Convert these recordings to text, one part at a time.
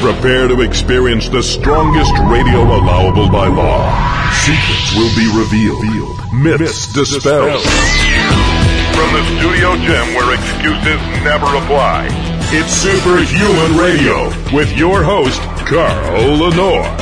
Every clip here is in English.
Prepare to experience the strongest radio allowable by law. Secrets will be revealed. Myths dispelled. From the studio gym where excuses never apply, it's Superhuman Radio with your host, Carl Lenore.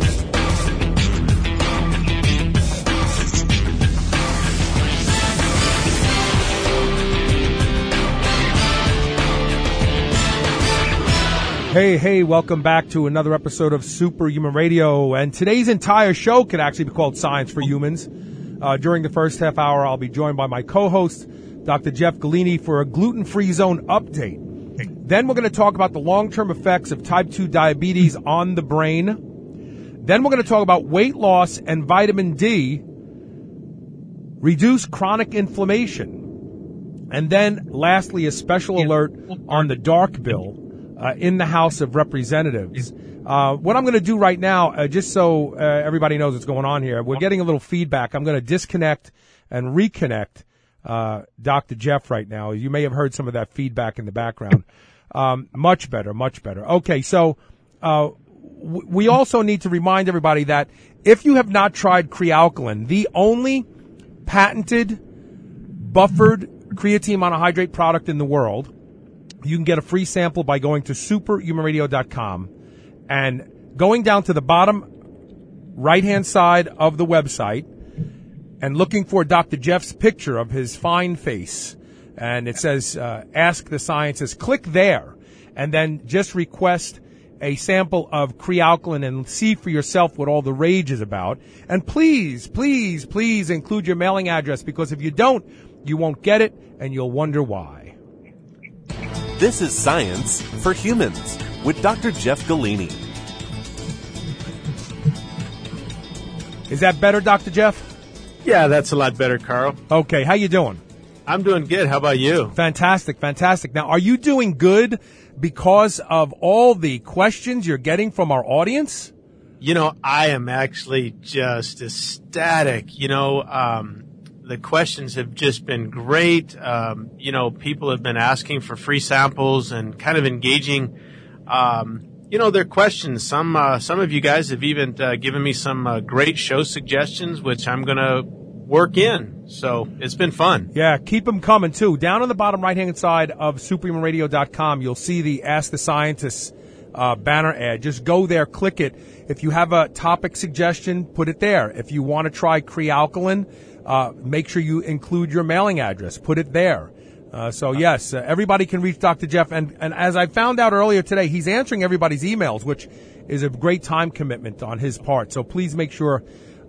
Hey, welcome back to another episode of Superhuman Radio. And today's entire show could actually be called Science for Humans. During the first half hour, I'll be joined by my co-host, Dr. Jeff Galini, for a gluten-free zone update. Then we're going to talk about the long-term effects of type 2 diabetes on the brain. Then we're going to talk about weight loss and vitamin D, reduce chronic inflammation. And then, lastly, a special alert on the DARK bill in the House of Representatives. What I'm going to do right now, just so everybody knows what's going on here, we're getting a little feedback. I'm going to disconnect and reconnect Dr. Jeff right now. You may have heard some of that feedback in the background. Much better. Okay, so we also need to remind everybody that if you have not tried Crealkaline, the only patented buffered creatine monohydrate product in the world, you can get a free sample by going to superhumanradio.com and going down to the bottom right-hand side of the website and looking for Dr. Jeff's picture of his fine face. And it says, Ask the Scientist. Click there and then just request a sample of Crealkaline and see for yourself what all the rage is about. And please include your mailing address, because if you don't, you won't get it and you'll wonder why. This is Science for Humans with Dr. Jeff Galini. Is that better, Dr. Jeff? Yeah, that's a lot better, Carl. Okay, how you doing? I'm doing good. How about you? Fantastic. Now, are you doing good because of all the questions you're getting from our audience? You know, I am actually just ecstatic. The questions have just been great. People have been asking for free samples and kind of engaging, their questions. Some of you guys have even given me some great show suggestions, which I'm going to work in. So it's been fun. Yeah, keep them coming, too. Down on the bottom right-hand side of superhumanradio.com, you'll see the Ask the Scientists banner ad. Just go there, click it. If you have a topic suggestion, put it there. If you want to try Crealkaline, make sure you include your mailing address. Put it there. Yes, everybody can reach Dr. Jeff. And as I found out earlier today, he's answering everybody's emails, which is a great time commitment on his part. So please make sure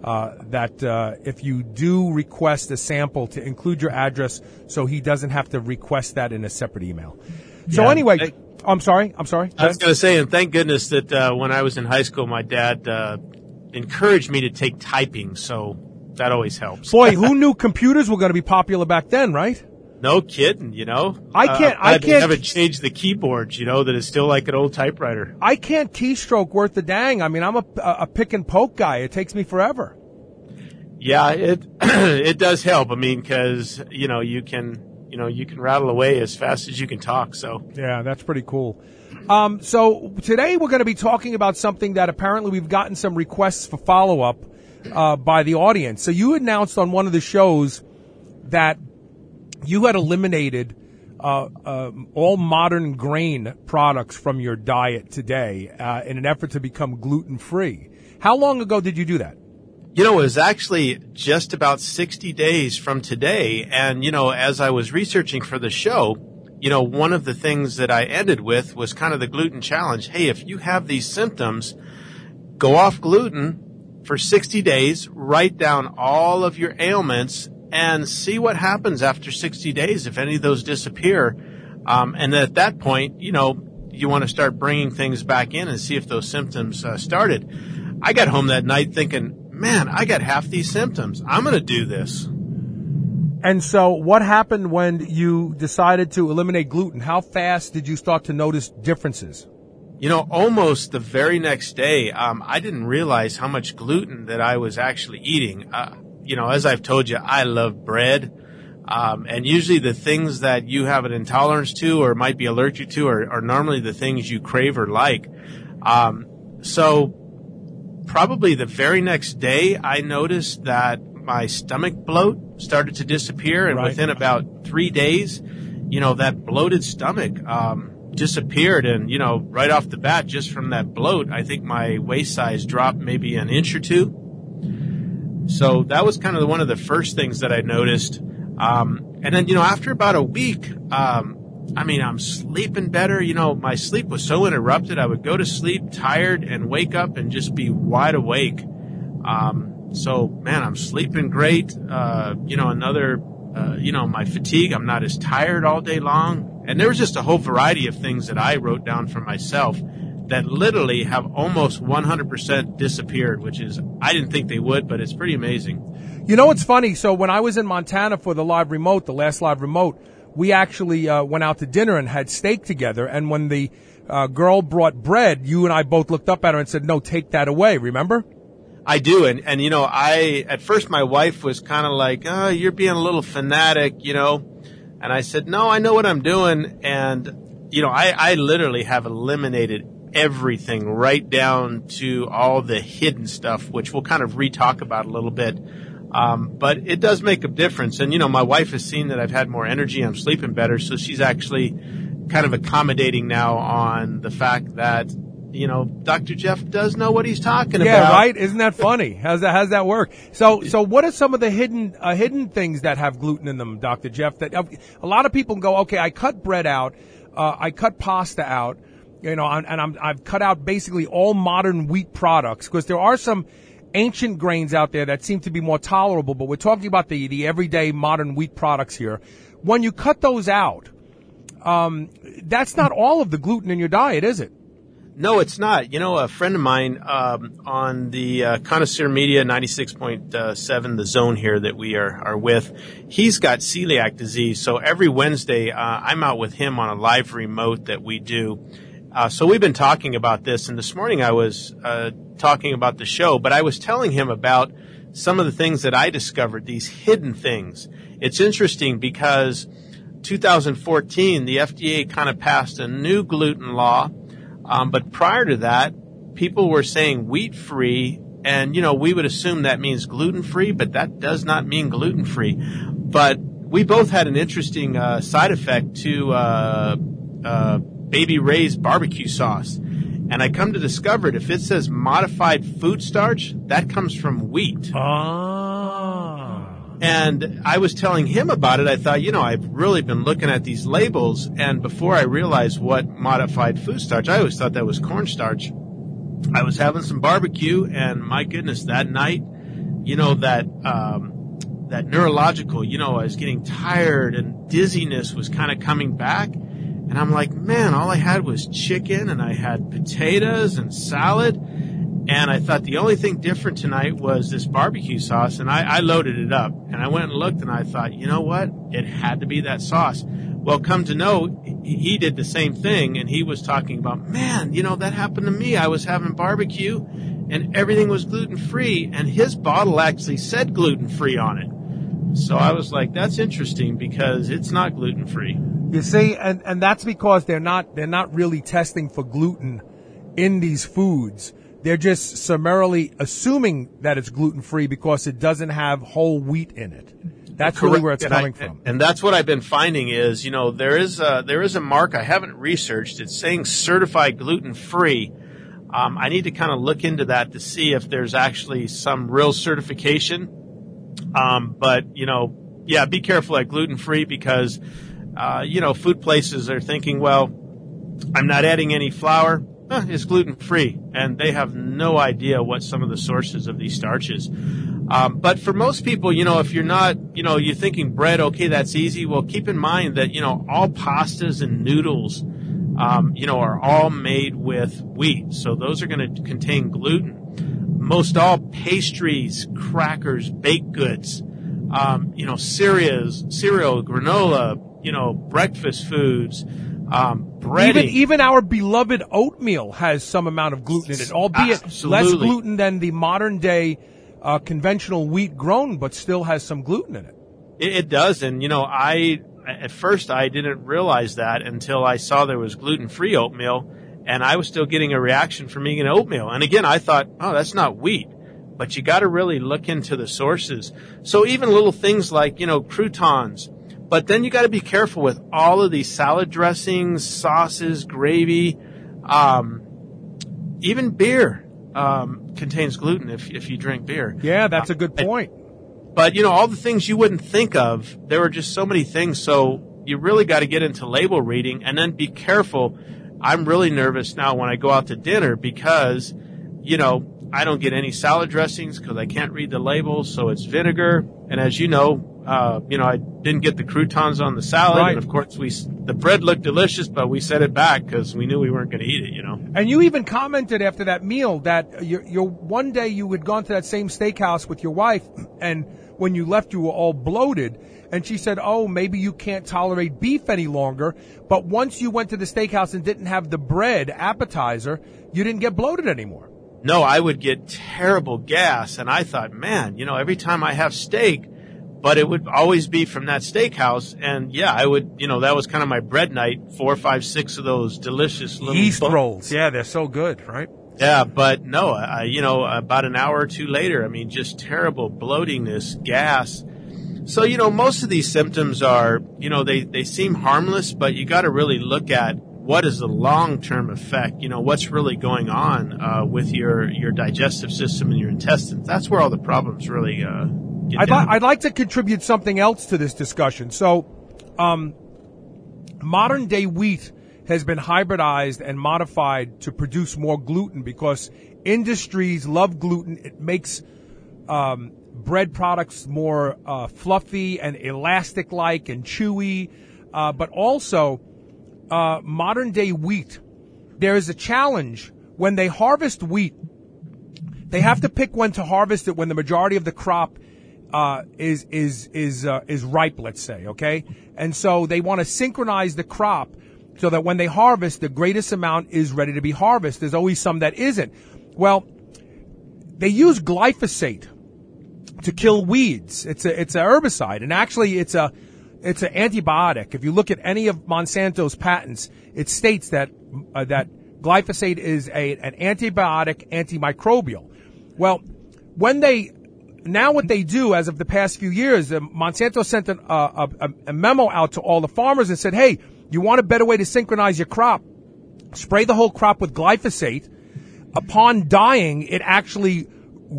that if you do request a sample, to include your address so he doesn't have to request that in a separate email. So anyway, I'm sorry. I was going to say, and thank goodness that when I was in high school, my dad encouraged me to take typing, so that always helps. Boy, who knew computers were going to be popular back then, right? No kidding, I haven't changed the keyboards, that it's still like an old typewriter. I can't keystroke worth a dang. I mean, I'm a pick and poke guy. It takes me forever. Yeah, it does help. I mean, because, you can rattle away as fast as you can talk, so. Yeah, that's pretty cool. So today we're going to be talking about something that apparently we've gotten some requests for follow-up by the audience. So you announced on one of the shows that you had eliminated all modern grain products from your diet today in an effort to become gluten-free. How long ago did you do that? It was actually just about 60 days from today. And, as I was researching for the show, one of the things that I ended with was kind of the gluten challenge. Hey, if you have these symptoms, go off gluten for 60 days, write down all of your ailments, and see what happens after 60 days, if any of those disappear. And at that point, you want to start bringing things back in and see if those symptoms started. I got home that night thinking, man, I got half these symptoms. I'm going to do this. And so what happened when you decided to eliminate gluten? How fast did you start to notice differences? Almost the very next day, I didn't realize how much gluten that I was actually eating. As I've told you, I love bread. And usually the things that you have an intolerance to or might be allergic to are normally the things you crave or like. So probably the very next day, I noticed that my stomach bloat started to disappear, and Right. within about 3 days, that bloated stomach disappeared. And, right off the bat, just from that bloat, I think my waist size dropped maybe an inch or two. So that was kind of one of the first things that I noticed. And then, after about a week, I'm sleeping better. My sleep was so interrupted. I would go to sleep tired and wake up and just be wide awake. So, man, I'm sleeping great. My fatigue, I'm not as tired all day long. And there was just a whole variety of things that I wrote down for myself that literally have almost 100% disappeared, which is, I didn't think they would, but it's pretty amazing. It's funny. So when I was in Montana for the last live remote, we actually went out to dinner and had steak together. And when the girl brought bread, you and I both looked up at her and said, "No, take that away." Remember? I do. And at first my wife was kind of like, "Oh, you're being a little fanatic, And I said, "No, I know what I'm doing." And, I literally have eliminated everything right down to all the hidden stuff, which we'll kind of re-talk about a little bit. But it does make a difference. And, my wife has seen that I've had more energy. I'm sleeping better. So she's actually kind of accommodating now on the fact that, Dr. Jeff does know what he's talking about. Yeah, right? Isn't that funny? How's that work? So what are some of the hidden things that have gluten in them, Dr. Jeff? That a lot of people go, okay, I cut bread out, I cut pasta out, and I've cut out basically all modern wheat products, because there are some ancient grains out there that seem to be more tolerable, but we're talking about the everyday modern wheat products here. When you cut those out, that's not all of the gluten in your diet, is it? No, it's not. A friend of mine on the Connoisseur Media 96.7, the zone here that we are with, he's got celiac disease. So every Wednesday, I'm out with him on a live remote that we do. So we've been talking about this, and this morning I was talking about the show, but I was telling him about some of the things that I discovered, these hidden things. It's interesting because 2014, the FDA kind of passed a new gluten law. But prior to that, people were saying wheat-free, and, we would assume that means gluten-free, but that does not mean gluten-free. But we both had an interesting side effect to Baby Ray's barbecue sauce. And I come to discover that if it says modified food starch, that comes from wheat. And I was telling him about it. I thought, I've really been looking at these labels, and before I realized what modified food starch, I always thought that was cornstarch. I was having some barbecue, and my goodness, that night, that neurological, I was getting tired and dizziness was kind of coming back. And I'm like, man, all I had was chicken, and I had potatoes and salad. And I thought the only thing different tonight was this barbecue sauce, and I loaded it up. And I went and looked, and I thought, you know what? It had to be that sauce. Well, come to know, he did the same thing, and he was talking about, man, that happened to me. I was having barbecue, and everything was gluten-free, and his bottle actually said gluten-free on it. So I was like, that's interesting, because it's not gluten-free. You see, and that's because they're not really testing for gluten in these foods. They're just summarily assuming that it's gluten-free because it doesn't have whole wheat in it. That's really where it's coming from. And that's what I've been finding is, there is a mark I haven't researched. It's saying certified gluten-free. I need to kind of look into that to see if there's actually some real certification. But be careful at gluten-free because, food places are thinking, well, I'm not adding any flour. It's gluten-free, and they have no idea what some of the sources of these starches. But for most people, if you're not, you're thinking bread, okay, that's easy. Well, keep in mind that, all pastas and noodles, are all made with wheat. So those are going to contain gluten. Most all pastries, crackers, baked goods, cereal, granola, breakfast foods, breading. Even our beloved oatmeal has some amount of gluten in it, albeit less gluten than the modern day conventional wheat grown, but still has some gluten in it. It does, and at first I didn't realize that until I saw there was gluten-free oatmeal, and I was still getting a reaction from eating oatmeal. And again, I thought, oh, that's not wheat. But you got to really look into the sources. So even little things like, croutons. But then you got to be careful with all of these salad dressings, sauces, gravy, even beer contains gluten if you drink beer. Yeah, that's a good point. But, all the things you wouldn't think of, there were just so many things. So you really got to get into label reading and then be careful. I'm really nervous now when I go out to dinner because, I don't get any salad dressings because I can't read the labels. So it's vinegar. And as you know, I didn't get the croutons on the salad. Right. And of course, the bread looked delicious, but we set it back because we knew we weren't going to eat it, And you even commented after that meal that your one day you had gone to that same steakhouse with your wife, and when you left, you were all bloated. And she said, oh, maybe you can't tolerate beef any longer. But once you went to the steakhouse and didn't have the bread appetizer, you didn't get bloated anymore. No, I would get terrible gas. And I thought, man, every time I have steak, but it would always be from that steakhouse. And yeah, I would, that was kind of my bread night, 4, 5, 6 of those delicious little yeast rolls. Yeah, they're so good, right? Yeah, but no, about an hour or two later, just terrible bloatingness, gas. So, most of these symptoms are, they seem harmless, but you got to really look at what is the long-term effect, what's really going on with your digestive system and your intestines. That's where all the problems really get down. I'd like to contribute something else to this discussion. So, modern-day wheat has been hybridized and modified to produce more gluten because industries love gluten. It makes bread products more fluffy and elastic-like and chewy, but also modern-day wheat. There is a challenge when they harvest wheat. They have to pick when to harvest it when the majority of the crop is ripe, let's say, okay? And so they want to synchronize the crop so that when they harvest, the greatest amount is ready to be harvested. There's always some that isn't. Well, they use glyphosate to kill weeds. It's a herbicide, and actually it's an antibiotic. If you look at any of Monsanto's patents, it states that glyphosate is an antibiotic, antimicrobial. Well, what they do as of the past few years, Monsanto sent a memo out to all the farmers and said, hey, you want a better way to synchronize your crop? Spray the whole crop with glyphosate. Upon dying, it actually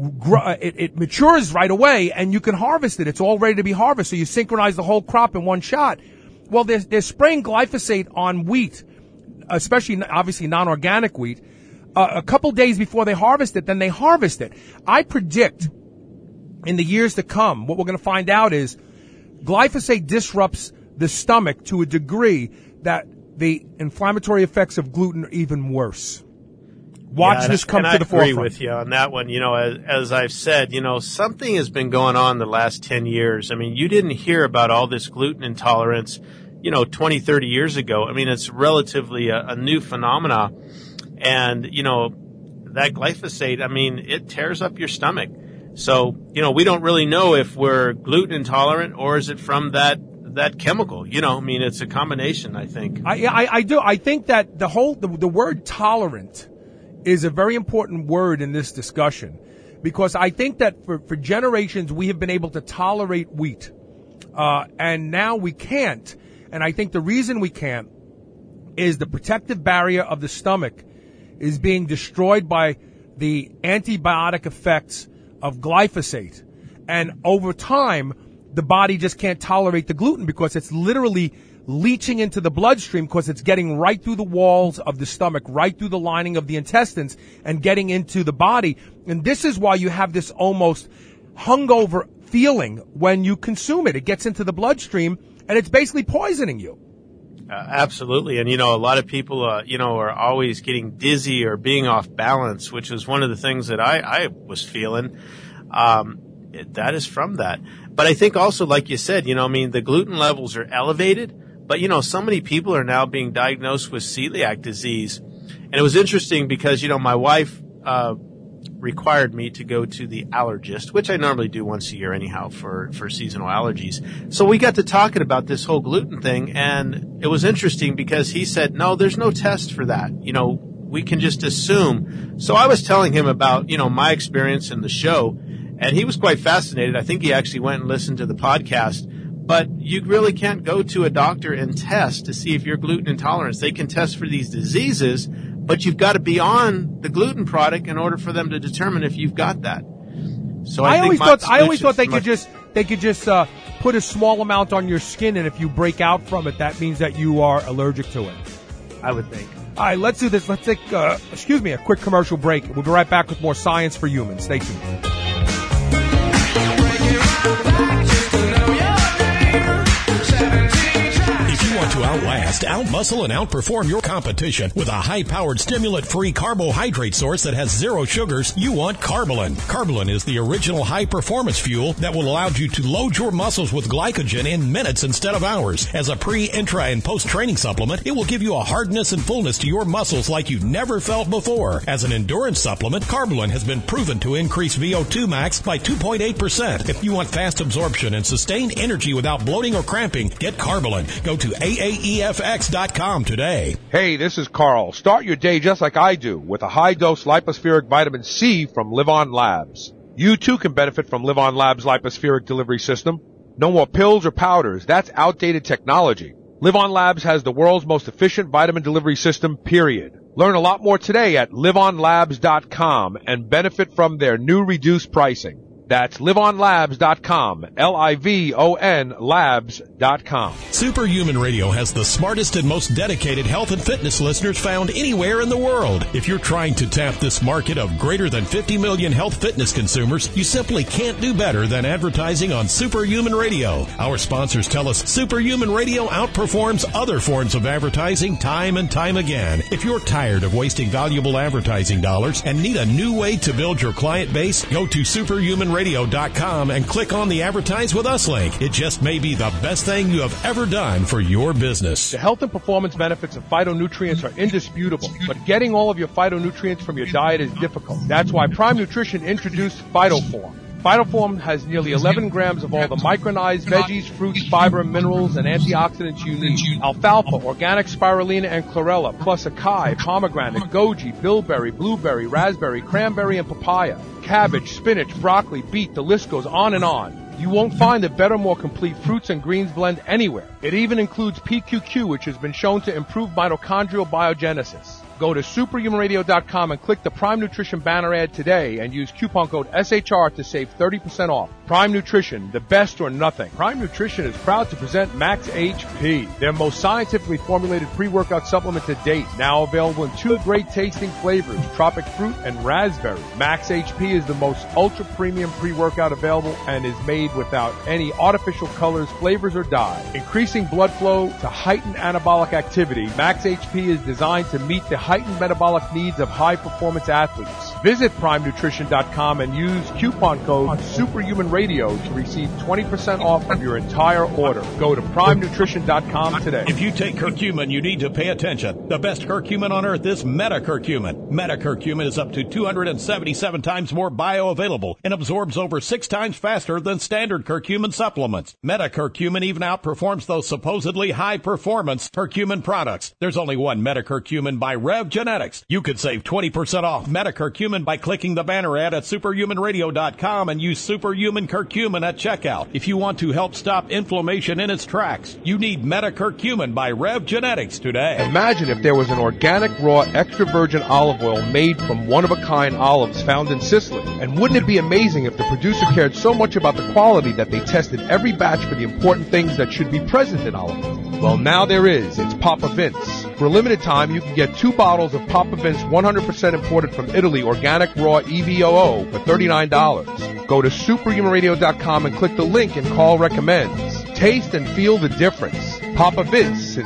it matures right away, and you can harvest it. It's all ready to be harvested. So you synchronize the whole crop in one shot. Well, they're spraying glyphosate on wheat, especially obviously non-organic wheat, a couple days before they harvest it. Then they harvest it. I predict in the years to come, what we're going to find out is glyphosate disrupts the stomach to a degree that the inflammatory effects of gluten are even worse. Watch this come to the forefront. I agree with you on that one. As I've said, something has been going on the last 10 years. You didn't hear about all this gluten intolerance, 20, 30 years ago. It's relatively a new phenomena. And, that glyphosate, it tears up your stomach. So, we don't really know if we're gluten intolerant or is it from that chemical, it's a combination, I think. I do. I think that the word tolerant is a very important word in this discussion because I think that for generations we have been able to tolerate wheat, and now we can't. And I think the reason we can't is the protective barrier of the stomach is being destroyed by the antibiotic effects of glyphosate. And over time, the body just can't tolerate the gluten because it's literally leaching into the bloodstream because it's getting right through the walls of the stomach, right through the lining of the intestines and getting into the body. And this is why you have this almost hungover feeling when you consume it. It gets into the bloodstream and it's basically poisoning you. Absolutely. And, a lot of people, are always getting dizzy or being off balance, which is one of the things that I was feeling. That is from that. But I think also, like you said, the gluten levels are elevated. But, so many people are now being diagnosed with celiac disease. And it was interesting because, my wife required me to go to the allergist, which I normally do once a year anyhow for seasonal allergies. So we got to talking about this whole gluten thing, and it was interesting because he said, no, there's no test for that. we can just assume. So I was telling him about, my experience in the show, and he was quite fascinated. I think he actually went and listened to the podcast. But you really can't go to a doctor and test to see if you're gluten intolerant. They can test for these diseases, but you've got to be on the gluten product in order for them to determine if you've got that. So I always thought they could just put a small amount on your skin, and if you break out from it, that means that you are allergic to it. I would think. All right, let's do this. Let's take a quick commercial break. We'll be right back with more Science for Humans. Stay tuned. If you want to outlast, outmuscle, and outperform your competition with a high-powered, stimulant-free carbohydrate source that has zero sugars, you want Carbolin. Carbolin is the original high-performance fuel that will allow you to load your muscles with glycogen in minutes instead of hours. As a pre, intra, and post-training supplement, it will give you a hardness and fullness to your muscles like you've never felt before. As an endurance supplement, Carbolin has been proven to increase VO2 max by 2.8%. If you want fast absorption and sustained energy without bloating or cramping, get Carbolin. Go to AAEFX.com today. Hey, this is Carl. Start your day just like I do with a high-dose lipospheric vitamin C from Livon Labs. You too can benefit from Livon Labs' lipospheric delivery system. No more pills or powders. That's outdated technology. Livon Labs has the world's most efficient vitamin delivery system, period. Learn a lot more today at livonlabs.com and benefit from their new reduced pricing. That's livonlabs.com, Livon labs.com. Superhuman Radio has the smartest and most dedicated health and fitness listeners found anywhere in the world. If you're trying to tap this market of greater than 50 million health fitness consumers, you simply can't do better than advertising on Superhuman Radio. Our sponsors tell us Superhuman Radio outperforms other forms of advertising time and time again. If you're tired of wasting valuable advertising dollars and need a new way to build your client base, go to superhumanradio.com and click on the Advertise With Us link. It just may be the best thing you have ever done for your business. The health and performance benefits of phytonutrients are indisputable, but getting all of your phytonutrients from your diet is difficult. That's why Prime Nutrition introduced PhytoForm. PhytoForm has nearly 11 grams of all the micronized veggies, fruits, fiber, minerals, and antioxidants you need. Alfalfa, organic spirulina, and chlorella, plus acai, pomegranate, goji, bilberry, blueberry, raspberry, cranberry, and papaya. Cabbage, spinach, broccoli, beet, the list goes on and on. You won't find a better, more complete fruits and greens blend anywhere. It even includes PQQ, which has been shown to improve mitochondrial biogenesis. Go to superhumanradio.com and click the Prime Nutrition banner ad today and use coupon code SHR to save 30% off. Prime Nutrition, the best or nothing. Prime Nutrition is proud to present Max HP, their most scientifically formulated pre-workout supplement to date. Now available in 2 great tasting flavors, tropic fruit and raspberry. Max HP is the most ultra premium pre-workout available and is made without any artificial colors, flavors, or dye. Increasing blood flow to heighten anabolic activity, Max HP is designed to meet the heightened metabolic needs of high-performance athletes. Visit PrimeNutrition.com and use coupon code SuperhumanRadio to receive 20% off of your entire order. Go to PrimeNutrition.com today. If you take curcumin, you need to pay attention. The best curcumin on earth is metacurcumin. Metacurcumin is up to 277 times more bioavailable and absorbs over 6 times faster than standard curcumin supplements. Metacurcumin even outperforms those supposedly high-performance curcumin products. There's only one metacurcumin by Rev Genetics. You could save 20% off metacurcumin by clicking the banner ad at superhumanradio.com and use superhuman curcumin at checkout. If you want to help stop inflammation in its tracks, you need metacurcumin by Rev Genetics today. Imagine if there was an organic, raw, extra virgin olive oil made from one-of-a-kind olives found in Sicily. And wouldn't it be amazing if the producer cared so much about the quality that they tested every batch for the important things that should be present in olive oil? Well, now there is. It's Papa Vince. For a limited time, you can get 2 bottles of Papa Vince 100% imported from Italy organic raw EVOO for $39. Go to superhumanradio.com and click the link and call recommends. Taste and feel the difference. Papa Vince since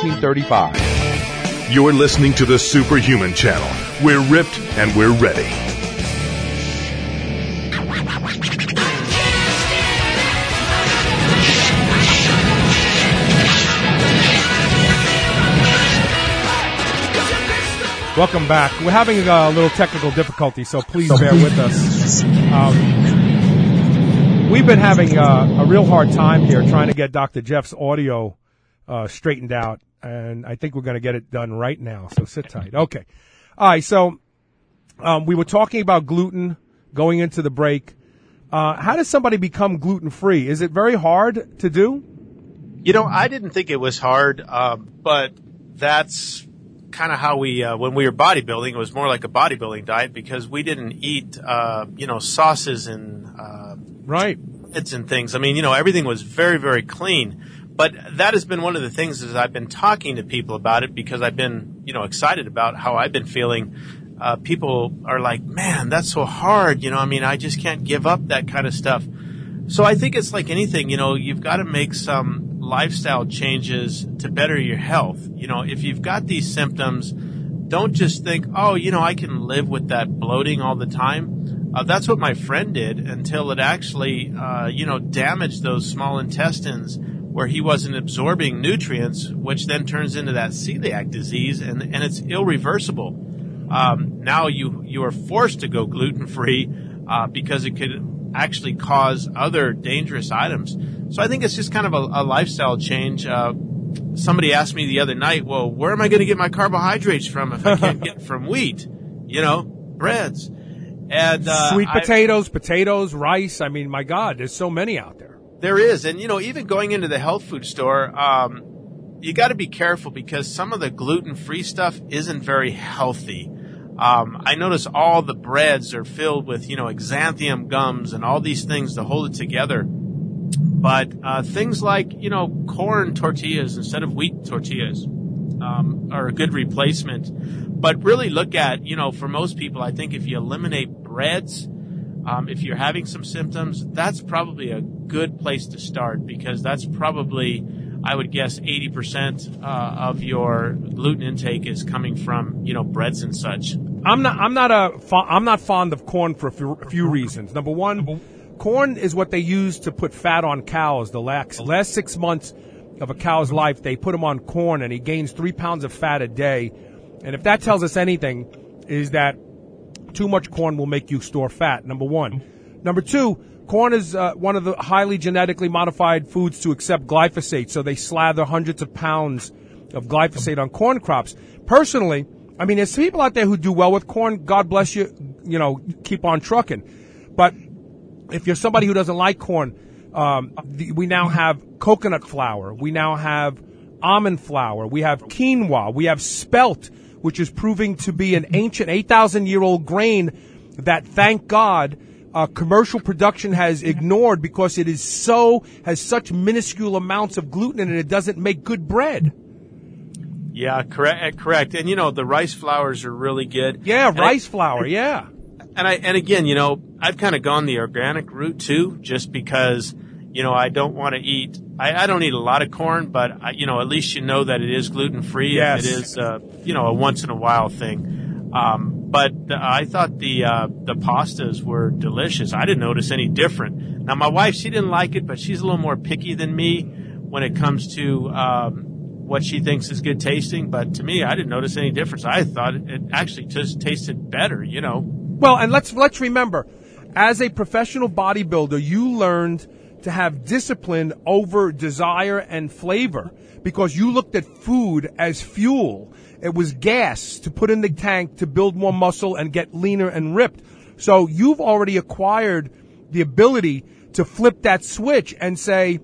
1935. You're listening to the Superhuman Channel. We're ripped and we're ready. Welcome back. We're having a little technical difficulty, so please bear with us. We've been having a real hard time here trying to get Dr. Jeff's audio straightened out, and I think we're going to get it done right now, so sit tight. Okay. All right, so we were talking about gluten going into the break. How does somebody become gluten-free? Is it very hard to do? You know, I didn't think it was hard, but that's kind of how we, when we were bodybuilding, it was more like a bodybuilding diet because we didn't eat, sauces and right. Bits and things. I mean, everything was very, very clean. But that has been one of the things as I've been talking to people about it because I've been, excited about how I've been feeling. People are like, man, that's so hard. I just can't give up that kind of stuff. So I think it's like anything, you've got to make some lifestyle changes to better your health. If you've got these symptoms, don't just think, I can live with that bloating all the time. That's what my friend did until it actually, damaged those small intestines where he wasn't absorbing nutrients, which then turns into that celiac disease, and it's irreversible. Now you are forced to go gluten-free because it could actually cause other dangerous items. So I think it's just kind of a lifestyle change. Somebody asked me the other night, well, where am I going to get my carbohydrates from if I can't get from wheat? Breads. And sweet potatoes, rice. I mean, my God, there's so many out there. There is. And, even going into the health food store, you got to be careful because some of the gluten-free stuff isn't very healthy. I notice all the breads are filled with, xanthium gums and all these things to hold it together. But things like, corn tortillas instead of wheat tortillas are a good replacement. But really look at, for most people, I think if you eliminate breads, if you're having some symptoms, that's probably a good place to start because that's probably, I would guess, 80% of your gluten intake is coming from, breads and such. I'm not fond of corn for a few reasons. Number one, corn is what they use to put fat on cows. The last 6 months of a cow's life, they put him on corn, and he gains 3 pounds of fat a day. And if that tells us anything, is that too much corn will make you store fat, number one. Number two, corn is one of the highly genetically modified foods to accept glyphosate, so they slather hundreds of pounds of glyphosate on corn crops. Personally, there's people out there who do well with corn. God bless you, keep on trucking. But if you're somebody who doesn't like corn, we now have coconut flour. We now have almond flour. We have quinoa. We have spelt, which is proving to be an ancient 8,000-year-old grain that, thank God, commercial production has ignored because it has such minuscule amounts of gluten in it, it doesn't make good bread. Yeah, correct. And, the rice flours are really good. Yeah, rice flour, yeah. And again, I've kind of gone the organic route too, just because, I don't want to eat, I don't eat a lot of corn, but at least that it is gluten-free. Yes. It is, a once in a while thing. But I thought the pastas were delicious. I didn't notice any different. Now my wife, she didn't like it, but she's a little more picky than me when it comes to, what she thinks is good tasting. But to me, I didn't notice any difference. I thought it actually just tasted better, Well, and let's remember, as a professional bodybuilder, you learned to have discipline over desire and flavor because you looked at food as fuel. It was gas to put in the tank to build more muscle and get leaner and ripped. So you've already acquired the ability to flip that switch and say,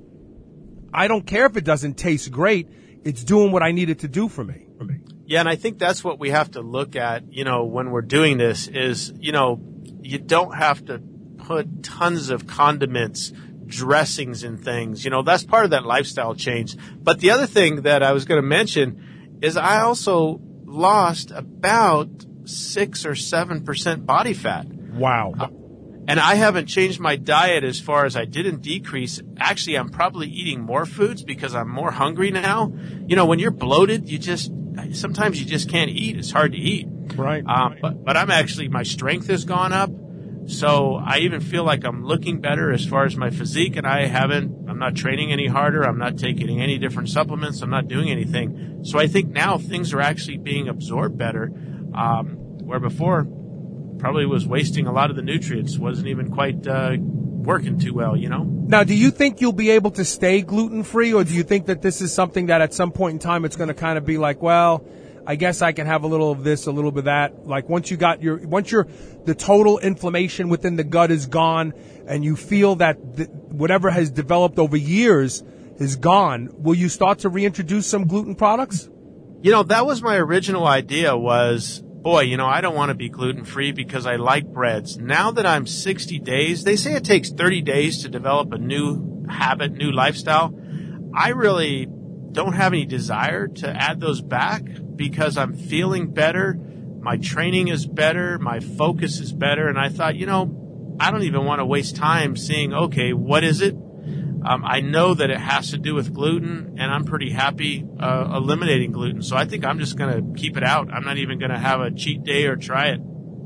I don't care if it doesn't taste great. It's doing what I need it to do for me. Yeah, and I think that's what we have to look at, when we're doing this is, you don't have to put tons of condiments, dressings and things. That's part of that lifestyle change. But the other thing that I was going to mention is I also lost about 6 or 7% body fat. Wow. And I haven't changed my diet as far as I didn't decrease. Actually, I'm probably eating more foods because I'm more hungry now. When you're bloated, sometimes you just can't eat. It's hard to eat. Right. But I'm actually, my strength has gone up. So I even feel like I'm looking better as far as my physique, and I'm not training any harder. I'm not taking any different supplements. I'm not doing anything. So I think now things are actually being absorbed better, where before probably was wasting a lot of the nutrients, wasn't even quite working too well, Now, do you think you'll be able to stay gluten-free, or do you think that this is something that at some point in time it's going to kind of be like, well, I guess I can have a little of this, a little bit of that. Like once the total inflammation within the gut is gone and you feel that whatever has developed over years is gone, will you start to reintroduce some gluten products? That was my original idea was, boy, I don't want to be gluten-free because I like breads. Now that I'm 60 days, they say it takes 30 days to develop a new habit, new lifestyle. I really don't have any desire to add those back because I'm feeling better. My training is better. My focus is better. And I thought, I don't even want to waste time seeing, okay, what is it? I know that it has to do with gluten, and I'm pretty happy eliminating gluten. So I think I'm just going to keep it out. I'm not even going to have a cheat day or try it.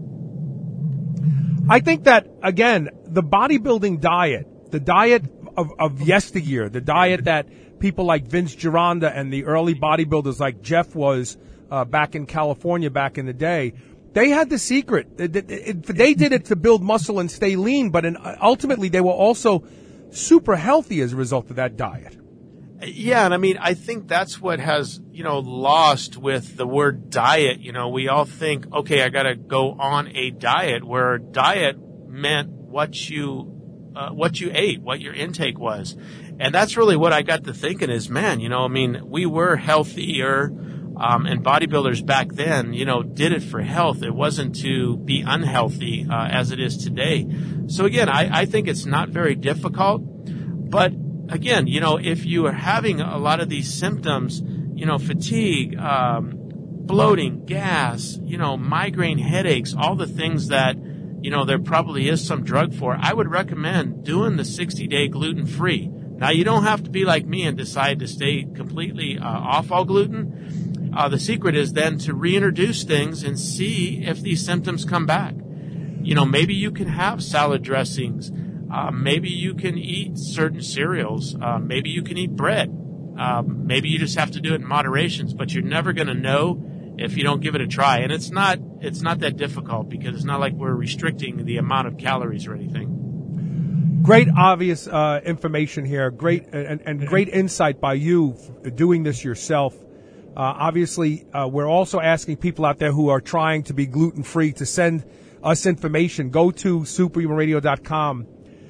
I think that, again, the bodybuilding diet, the diet of yesteryear, the diet that people like Vince Gironda and the early bodybuilders like Jeff was back in California back in the day, they had the secret. They did it to build muscle and stay lean, but ultimately they were also super healthy as a result of that diet. Yeah, and I think that's what has, lost with the word diet. We all think, okay, I got to go on a diet, where diet meant what you ate, what your intake was. And that's really what I got to thinking is, man, we were healthier, and bodybuilders back then, did it for health. It wasn't to be unhealthy, as it is today. So again, I think it's not very difficult, but again, if you are having a lot of these symptoms, fatigue, bloating, gas, migraine headaches, all the things that, there probably is some drug for, I would recommend doing the 60-day gluten-free. Now, you don't have to be like me and decide to stay completely off all gluten. The secret is then to reintroduce things and see if these symptoms come back. Maybe you can have salad dressings. Maybe you can eat certain cereals. Maybe you can eat bread. Maybe you just have to do it in moderations, but you're never going to know if you don't give it a try. And it's not that difficult because it's not like we're restricting the amount of calories or anything. Great obvious information here. Great and great insight by you doing this yourself. Obviously, we're also asking people out there who are trying to be gluten-free to send us information. Go to superhumanradio.com.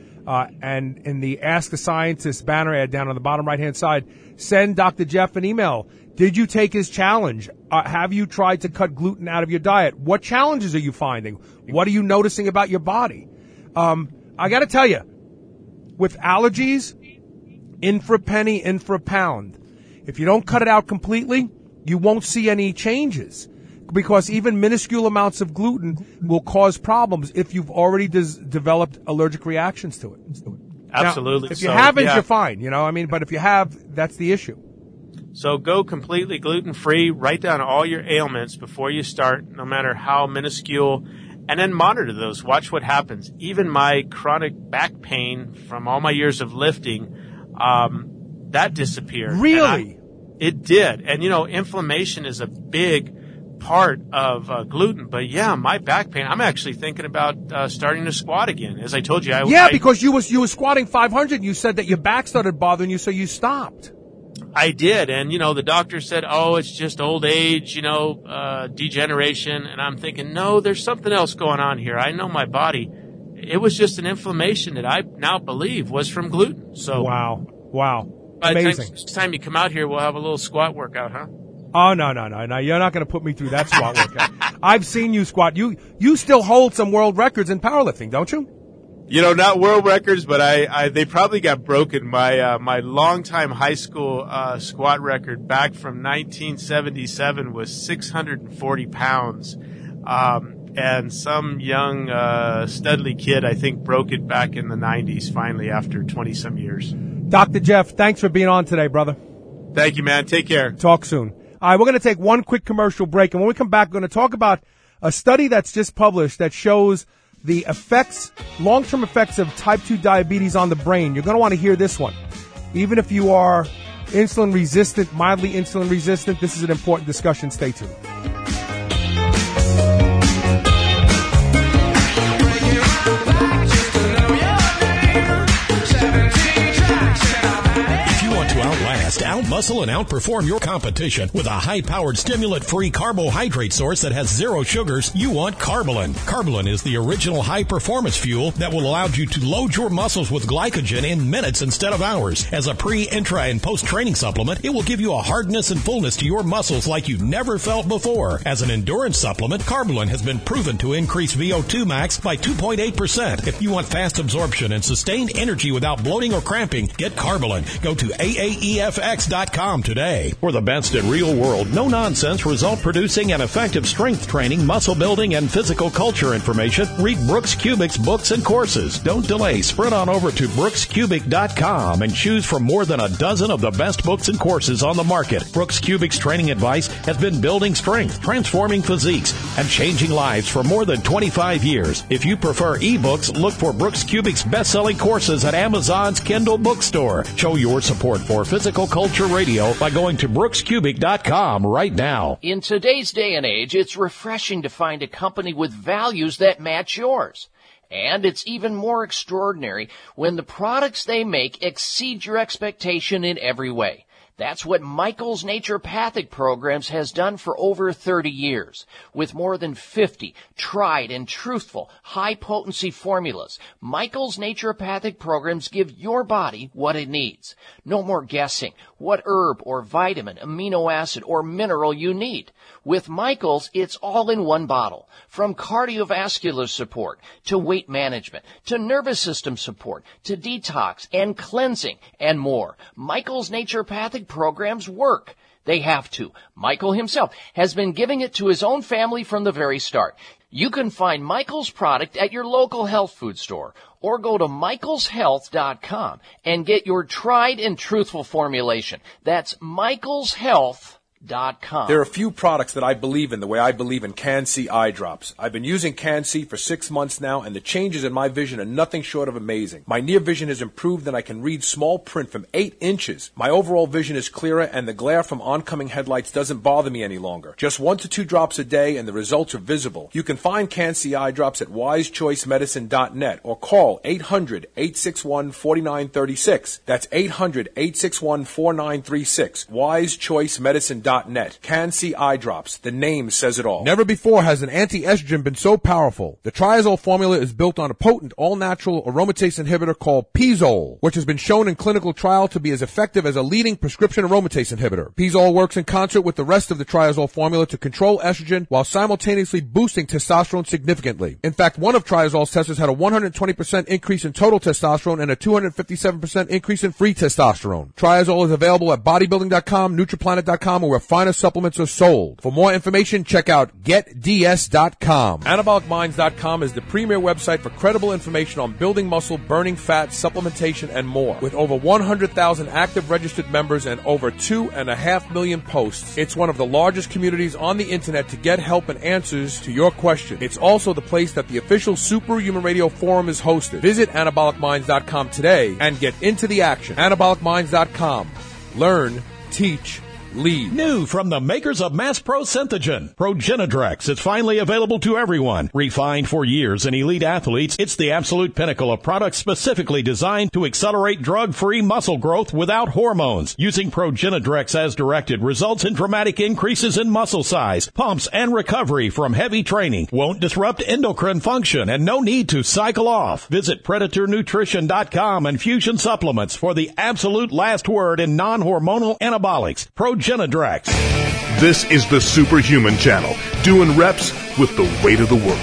And in the Ask a Scientist banner ad down on the bottom right-hand side, send Dr. Jeff an email. Did you take his challenge? Have you tried to cut gluten out of your diet? What challenges are you finding? What are you noticing about your body? I got to tell you, with allergies, in for a penny, in for a pound. If you don't cut it out completely, you won't see any changes. Because even minuscule amounts of gluten will cause problems if you've already developed allergic reactions to it. Absolutely. Now, if you haven't, you're fine, but if you have, that's the issue. So go completely gluten-free, write down all your ailments before you start, no matter how minuscule, and then monitor those, watch what happens. Even my chronic back pain from all my years of lifting, that disappeared. Really? It did. And, inflammation is a big part of gluten, but my back pain, I'm actually thinking about starting to squat again. As I told you, because you were squatting 500 and you said that your back started bothering you, so you stopped. I did, and the doctor said, oh, it's just old age, degeneration, and I'm thinking, no, there's something else going on here. I know my body. It was just an inflammation that I now believe was from gluten. So wow, amazing. Next time you come out here, we'll have a little squat workout, huh? Oh, no. You're not going to put me through that squat workout. I've seen you squat. You still hold some world records in powerlifting, don't you? Not world records, but they probably got broken. My longtime high school squat record back from 1977 was 640 pounds. And some young Studley kid, I think, broke it back in the 90s finally after 20-some years. Dr. Jeff, thanks for being on today, brother. Thank you, man. Take care. Talk soon. All right, we're going to take one quick commercial break, and when we come back, we're going to talk about a study that's just published that shows the effects, long-term effects of type 2 diabetes on the brain. You're going to want to hear this one. Even if you are insulin resistant, mildly insulin resistant, this is an important discussion. Stay tuned. Outlast, outmuscle and outperform your competition with a high-powered stimulant-free carbohydrate source that has zero sugars, you want Carbolin. Carbolin is the original high-performance fuel that will allow you to load your muscles with glycogen in minutes instead of hours. As a pre, intra, and post-training supplement, it will give you a hardness and fullness to your muscles like you've never felt before. As an endurance supplement, Carbolin has been proven to increase VO2 max by 2.8%. If you want fast absorption and sustained energy without bloating or cramping, get Carbolin. Go to AAEFX.com today. For the best in real world, no nonsense, result producing and effective strength training, muscle building, and physical culture information, read Brooks Kubic's books and courses. Don't delay. Sprint on over to BrooksCubic.com and choose from more than a dozen of the best books and courses on the market. Brooks Kubic's training advice has been building strength, transforming physiques, and changing lives for more than 25 years. If you prefer ebooks, look for Brooks Kubic's best-selling courses at Amazon's Kindle bookstore. Show your support for Physical Culture Radio by going to BrooksCubic.com right now. In today's day and age, it's refreshing to find a company with values that match yours. And it's even more extraordinary when the products they make exceed your expectation in every way. That's what Michael's Naturopathic Programs has done for over 30 years. With more than 50 tried and truthful high-potency formulas, Michael's Naturopathic Programs give your body what it needs. No more guessing what herb or vitamin, amino acid, or mineral you need. With Michael's, it's all in one bottle. From cardiovascular support, to weight management, to nervous system support, to detox and cleansing, and more. Michael's Naturopathic Programs work. They have to. Michael himself has been giving it to his own family from the very start. You can find Michael's product at your local health food store or go to michaelshealth.com and get your tried and truthful formulation. That's michaelshealth.com. There are a few products that I believe in the way I believe in Can-C eye drops. I've been using Can-C for 6 months now, and the changes in my vision are nothing short of amazing. My near vision has improved, and I can read small print from 8 inches. My overall vision is clearer, and the glare from oncoming headlights doesn't bother me any longer. Just 1 to 2 drops a day, and the results are visible. You can find Can-C eye drops at wisechoicemedicine.net or call 800-861-4936. That's 800-861-4936. wisechoicemedicine.net. Can-C eye drops. The name says it all. Never before has an anti-estrogen been so powerful. The Triazole formula is built on a potent, all-natural aromatase inhibitor called Pizole, which has been shown in clinical trial to be as effective as a leading prescription aromatase inhibitor. Pizole works in concert with the rest of the Triazole formula to control estrogen while simultaneously boosting testosterone significantly. In fact, one of Triazole's testers had a 120% increase in total testosterone and a 257% increase in free testosterone. Triazole is available at bodybuilding.com, nutriplanet.com, or where finer supplements are sold. For more information, check out GetDS.com. AnabolicMinds.com is the premier website for credible information on building muscle, burning fat, supplementation, and more. With over 100,000 active registered members and over 2.5 million posts, it's one of the largest communities on the internet to get help and answers to your questions. It's also the place that the official Superhuman Radio Forum is hosted. Visit AnabolicMinds.com today and get into the action. AnabolicMinds.com. Learn, teach, lead. New from the makers of Mass Pro Synthogen, Progenadrex. It's finally available to everyone. Refined for years in elite athletes, it's the absolute pinnacle of products specifically designed to accelerate drug-free muscle growth without hormones. Using Progenadrex as directed results in dramatic increases in muscle size, pumps, and recovery from heavy training. Won't disrupt endocrine function and no need to cycle off. Visit PredatorNutrition.com and Fusion Supplements for the absolute last word in non-hormonal anabolics. Progenadrex. This is the Superhuman Channel, doing reps with the weight of the world.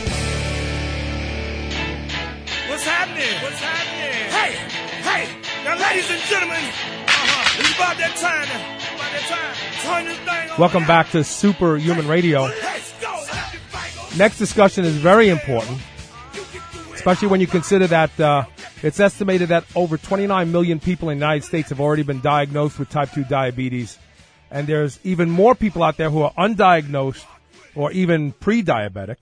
What's happening? What's happening? Hey! Now, ladies and gentlemen, it's about that time. Turn this thing on. Welcome back to Superhuman Radio. Next discussion is very important, especially when you consider that it's estimated that over 29 million people in the United States have already been diagnosed with type 2 diabetes. And there's even more people out there who are undiagnosed or even pre-diabetic.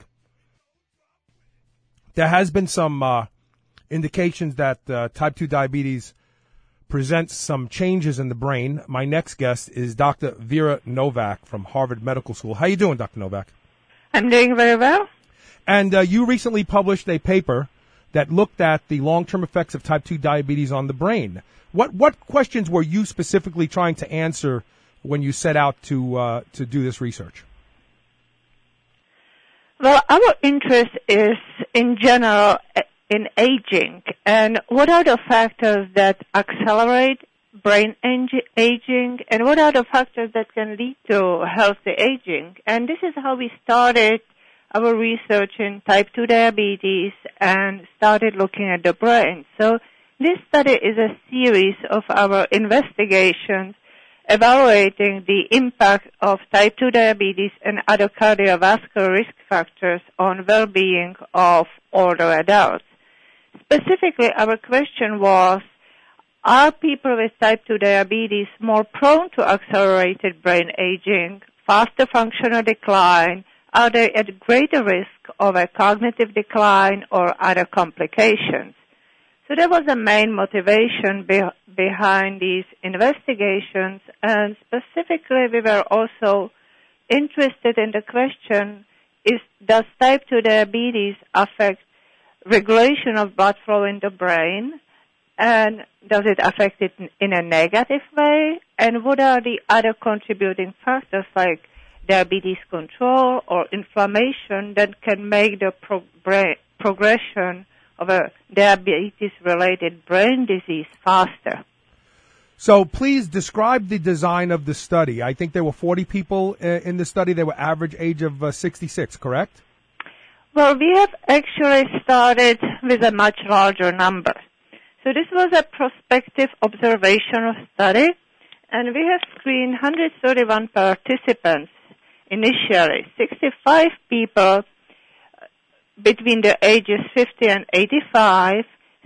There has been some indications that type 2 diabetes presents some changes in the brain. My next guest is Dr. Vera Novak from Harvard Medical School. How you doing, Dr. Novak? I'm doing very well. And you recently published a paper that looked at the long-term effects of type 2 diabetes on the brain. What questions were you specifically trying to answer when you set out to do this research? Well, our interest is in general in aging, and what are the factors that accelerate brain aging, and what are the factors that can lead to healthy aging? And this is how we started our research in type 2 diabetes and started looking at the brain. So this study is a series of our investigations evaluating the impact of type 2 diabetes and other cardiovascular risk factors on well-being of older adults. Specifically, our question was, are people with type 2 diabetes more prone to accelerated brain aging, faster functional decline? Are they at greater risk of a cognitive decline or other complications? So that was the main motivation behind these investigations, and specifically we were also interested in the question, does type 2 diabetes affect regulation of blood flow in the brain, and does it affect it in a negative way, and what are the other contributing factors like diabetes control or inflammation that can make the progression of a diabetes-related brain disease faster. So please describe the design of the study. I think there were 40 people in the study. They were average age of 66, correct? Well, we have actually started with a much larger number. So this was a prospective observational study, and we have screened 131 participants initially, 65 people between the ages 50 and 85,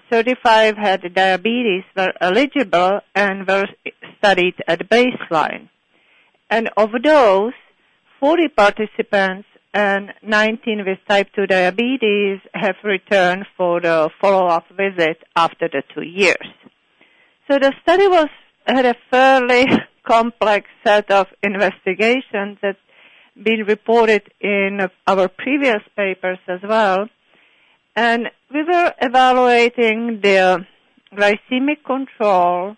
35 had diabetes, were eligible, and were studied at baseline. And of those, 40 participants and 19 with type 2 diabetes have returned for the follow-up visit after the 2 years. So the study had a fairly complex set of investigations that been reported in our previous papers as well. And we were evaluating the glycemic control,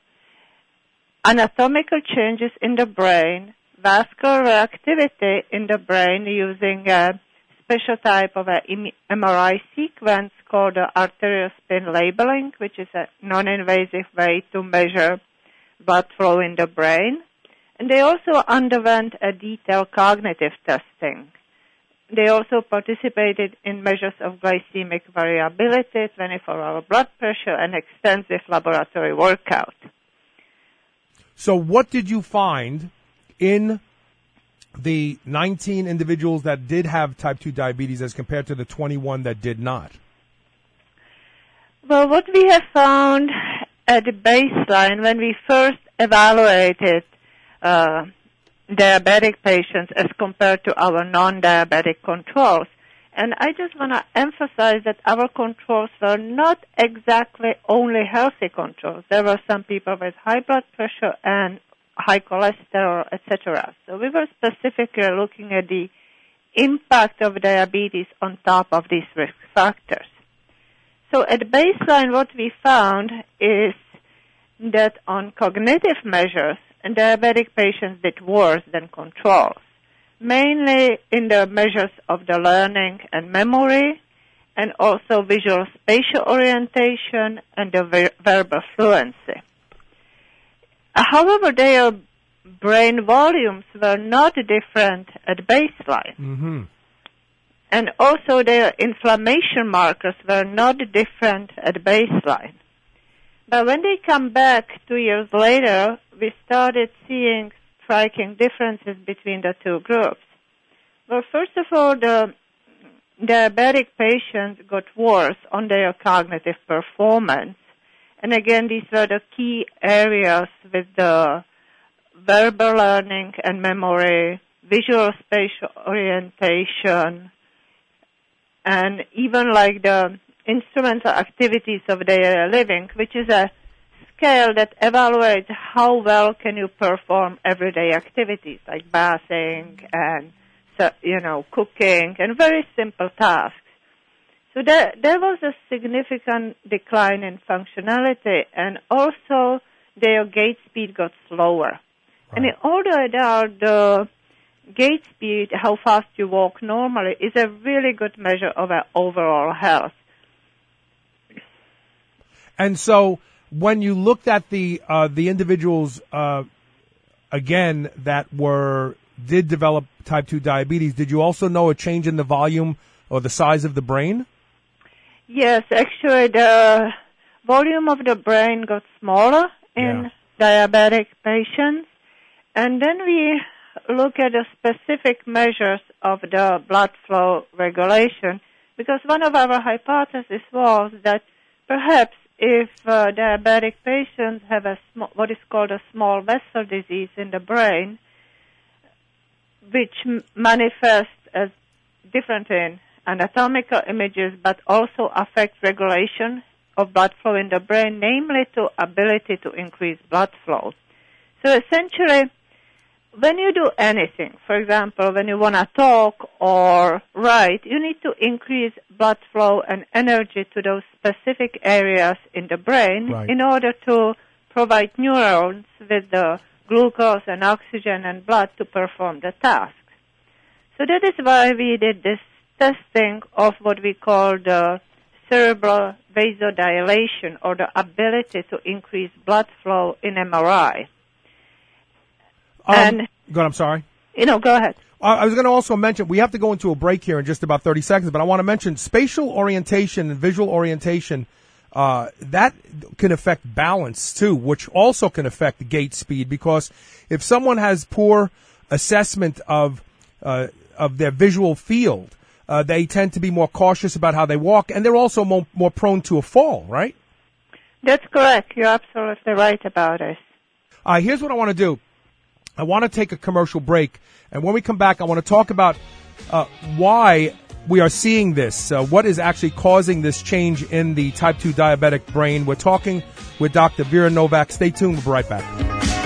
anatomical changes in the brain, vascular reactivity in the brain using a special type of an MRI sequence called arterial spin labeling, which is a non-invasive way to measure blood flow in the brain. And they also underwent a detailed cognitive testing. They also participated in measures of glycemic variability, 24-hour blood pressure, and extensive laboratory workout. So what did you find in the 19 individuals that did have type 2 diabetes as compared to the 21 that did not? Well, what we have found at the baseline when we first evaluated diabetic patients as compared to our non-diabetic controls. And I just want to emphasize that our controls were not exactly only healthy controls. There were some people with high blood pressure and high cholesterol, etc. So we were specifically looking at the impact of diabetes on top of these risk factors. So at baseline, what we found is that on cognitive measures, and diabetic patients did worse than controls, mainly in the measures of the learning and memory, and also visual spatial orientation and the verbal fluency. However, their brain volumes were not different at baseline. Mm-hmm. And also their inflammation markers were not different at baseline. But when they come back 2 years later, we started seeing striking differences between the two groups. Well, first of all, the diabetic patients got worse on their cognitive performance. And again, these were the key areas with the verbal learning and memory, visual spatial orientation, and even like the instrumental activities of daily living, which is a scale that evaluates how well can you perform everyday activities like bathing and, cooking and very simple tasks. So there was a significant decline in functionality, and also their gait speed got slower. Right. And in older adult, the gait speed, how fast you walk normally, is a really good measure of our overall health. And so when you looked at the individuals, again, that did develop type 2 diabetes, did you also know a change in the volume or the size of the brain? Yes, actually the volume of the brain got smaller in diabetic patients. And then we look at the specific measures of the blood flow regulation, because one of our hypotheses was that perhaps if diabetic patients have what is called a small vessel disease in the brain, which manifests as different in anatomical images, but also affects regulation of blood flow in the brain, namely to ability to increase blood flow. So essentially, when you do anything, for example, when you want to talk or write, you need to increase blood flow and energy to those specific areas in the brain in order to provide neurons with the glucose and oxygen and blood to perform the task. So that is why we did this testing of what we call the cerebral vasodilation, or the ability to increase blood flow in MRI. Go ahead, I'm sorry. Go ahead. I was going to also mention, we have to go into a break here in just about 30 seconds, but I want to mention spatial orientation and visual orientation. That can affect balance too, which also can affect gait speed, because if someone has poor assessment of their visual field, they tend to be more cautious about how they walk, and they're also more prone to a fall, right? That's correct. You're absolutely right about it. Here's what I want to do. I want to take a commercial break, and when we come back, I want to talk about why we are seeing this, what is actually causing this change in the type 2 diabetic brain. We're talking with Dr. Vera Novak. Stay tuned. We'll be right back.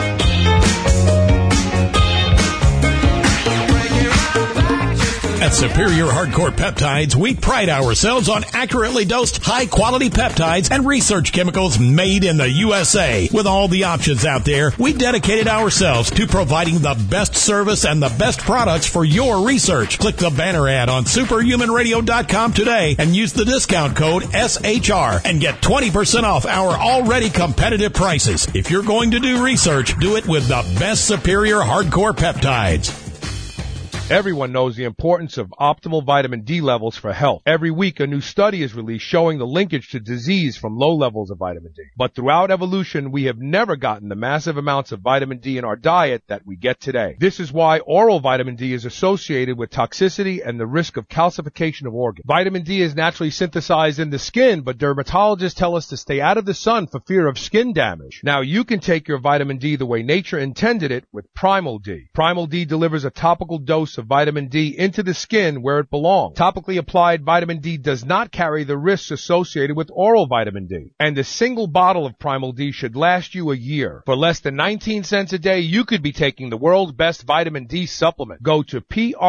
At Superior Hardcore Peptides, we pride ourselves on accurately dosed, high-quality peptides and research chemicals made in the USA. With all the options out there, we dedicated ourselves to providing the best service and the best products for your research. Click the banner ad on superhumanradio.com today and use the discount code SHR and get 20% off our already competitive prices. If you're going to do research, do it with the best Superior Hardcore Peptides. Everyone knows the importance of optimal vitamin D levels for health. Every week, a new study is released showing the linkage to disease from low levels of vitamin D. But throughout evolution, we have never gotten the massive amounts of vitamin D in our diet that we get today. This is why oral vitamin D is associated with toxicity and the risk of calcification of organs. Vitamin D is naturally synthesized in the skin, but dermatologists tell us to stay out of the sun for fear of skin damage. Now, you can take your vitamin D the way nature intended it with Primal D. Primal D delivers a topical dose of vitamin D into the skin where it belongs. Topically applied vitamin D does not carry the risks associated with oral vitamin D. And a single bottle of Primal D should last you a year. For less than 19 cents a day, you could be taking the world's best vitamin D supplement. Go to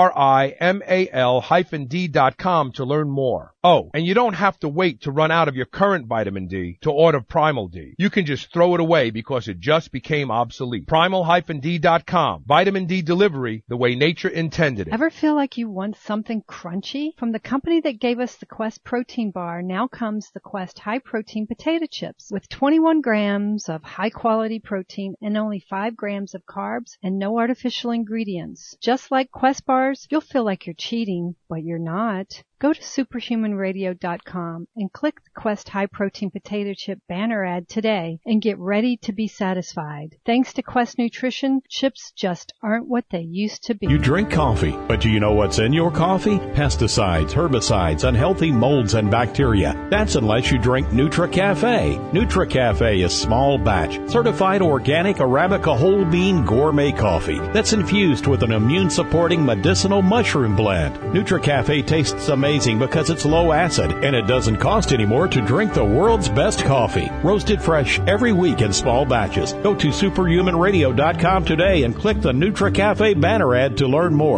primal-d.com to learn more. Oh, and you don't have to wait to run out of your current vitamin D to order Primal D. You can just throw it away because it just became obsolete. Primal-d.com. Vitamin D delivery the way nature intended it. Ever feel like you want something crunchy? From the company that gave us the Quest protein bar, now comes the Quest high protein potato chips with 21 grams of high quality protein and only 5 grams of carbs and no artificial ingredients. Just like Quest bars, you'll feel like you're cheating, but you're not. Go to superhumanradio.com and click the Quest High Protein Potato Chip banner ad today and get ready to be satisfied. Thanks to Quest Nutrition, chips just aren't what they used to be. You drink coffee, but do you know what's in your coffee? Pesticides, herbicides, unhealthy molds and bacteria. That's unless you drink NutriCafe. NutriCafe is small batch, certified organic Arabica whole bean gourmet coffee that's infused with an immune supporting medicinal mushroom blend. NutriCafe tastes amazing because it's low acid and it doesn't cost any more to drink the world's best coffee. Roasted fresh every week in small batches. Go to superhumanradio.com today and click the NutriCafe banner ad to learn more.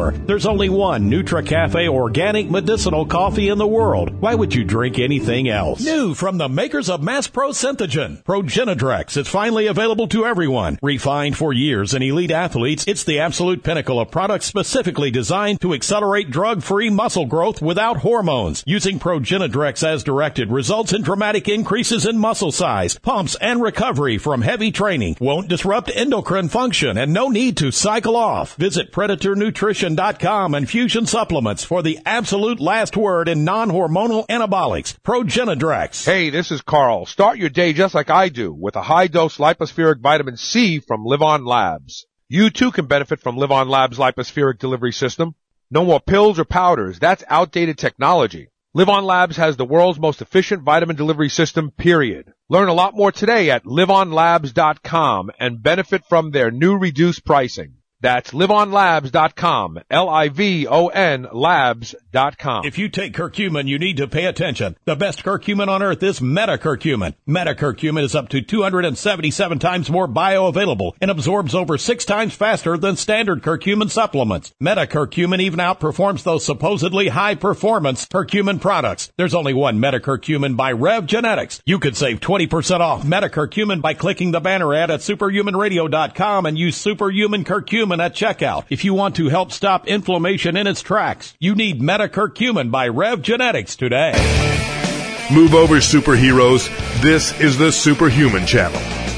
drugstore. There's only one NutriCafe organic medicinal coffee in the world. Why would you drink anything else? New from the makers of Mass Pro Synthegen, Progenadrex. It's finally available to everyone. Refined for years in elite athletes, it's the absolute pinnacle of products specifically designed to accelerate drug-free muscle growth without hormones. Using Progenadrex as directed results in dramatic increases in muscle size, pumps, and recovery from heavy training. Won't disrupt endocrine function and no need to cycle off. Visit PredatorNutrition.com and Fusion Supplements for the absolute last word in non-hormonal anabolics. Progenadrex. Hey, this is Carl. Start your day just like I do with a high-dose lipospheric vitamin C from Livon Labs. You too can benefit from Livon Labs' lipospheric delivery system. No more pills or powders. That's outdated technology. Livon Labs has the world's most efficient vitamin delivery system, period. Learn a lot more today at livonlabs.com and benefit from their new reduced pricing. That's livonlabs.com, Livon labs.com. If you take curcumin, you need to pay attention. The best curcumin on earth is metacurcumin. Metacurcumin is up to 277 times more bioavailable and absorbs over 6 times faster than standard curcumin supplements. Metacurcumin even outperforms those supposedly high-performance curcumin products. There's only one metacurcumin by Rev Genetics. You could save 20% off metacurcumin by clicking the banner ad at superhumanradio.com and use superhuman curcumin at checkout. If you want to help stop inflammation in its tracks, you need metacurcumin by Rev Genetics today. Move over, superheroes. This is the Superhuman Channel.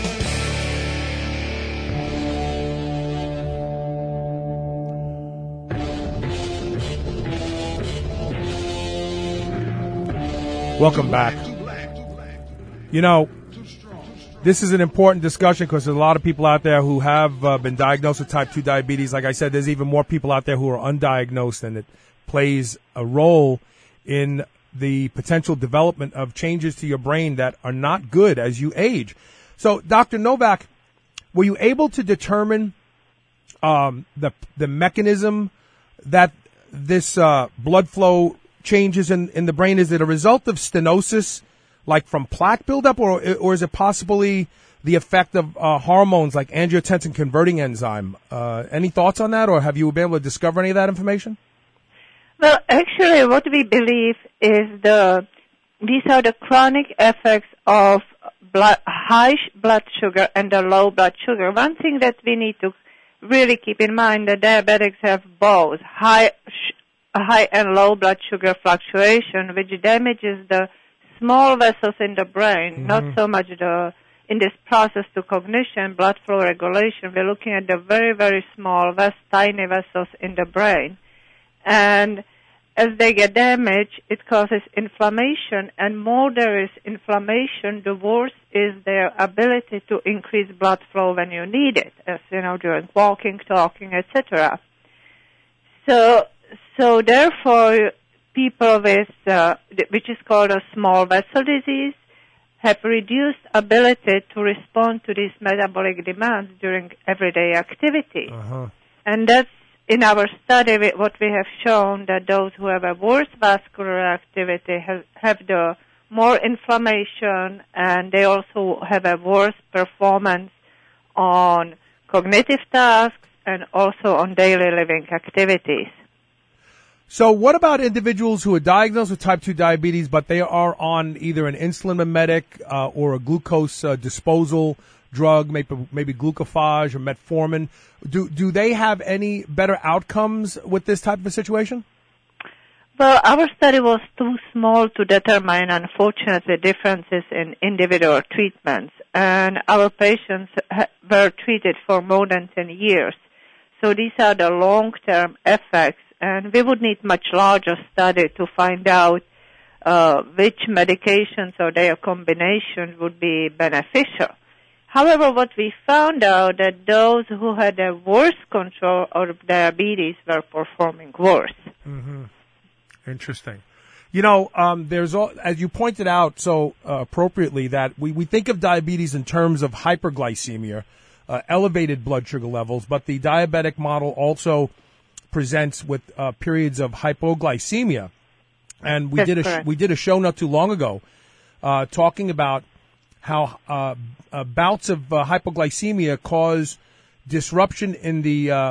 Welcome back. You know, this is an important discussion because there's a lot of people out there who have been diagnosed with type 2 diabetes. Like I said, there's even more people out there who are undiagnosed, and it plays a role in the potential development of changes to your brain that are not good as you age. So, Dr. Novak, were you able to determine the mechanism that this blood flow changes in the brain? Is it a result of stenosis, like from plaque buildup, or is it possibly the effect of hormones like angiotensin converting enzyme? Any thoughts on that, or have you been able to discover any of that information? Well, actually, what we believe is these are the chronic effects of high blood sugar and the low blood sugar. One thing that we need to really keep in mind that diabetics have both high and low blood sugar fluctuation, which damages the small vessels in the brain, not so much in this process to cognition, blood flow regulation. We're looking at the very, very small, tiny vessels in the brain. And as they get damaged, it causes inflammation, and more there is inflammation, the worse is their ability to increase blood flow when you need it, as you know, during walking, talking, etc. So therefore, people with, which is called a small vessel disease, have reduced ability to respond to these metabolic demands during everyday activity. And that's, in our study, what we have shown, that those who have a worse vascular activity have the more inflammation, and they also have a worse performance on cognitive tasks and also on daily living activities. So what about individuals who are diagnosed with type 2 diabetes, but they are on either an insulin mimetic or a glucose disposal drug, maybe glucophage or metformin? Do they have any better outcomes with this type of a situation? Well, our study was too small to determine, unfortunately, differences in individual treatments. And our patients were treated for more than 10 years. So these are the long-term effects. And we would need much larger study to find out which medications or their combinations would be beneficial. However, what we found out that those who had a worse control of diabetes were performing worse. Interesting. You know, there's, as you pointed out so appropriately, that we think of diabetes in terms of hyperglycemia, elevated blood sugar levels, but the diabetic model also presents with periods of hypoglycemia. And we did a show not too long ago talking about how bouts of hypoglycemia cause disruption in the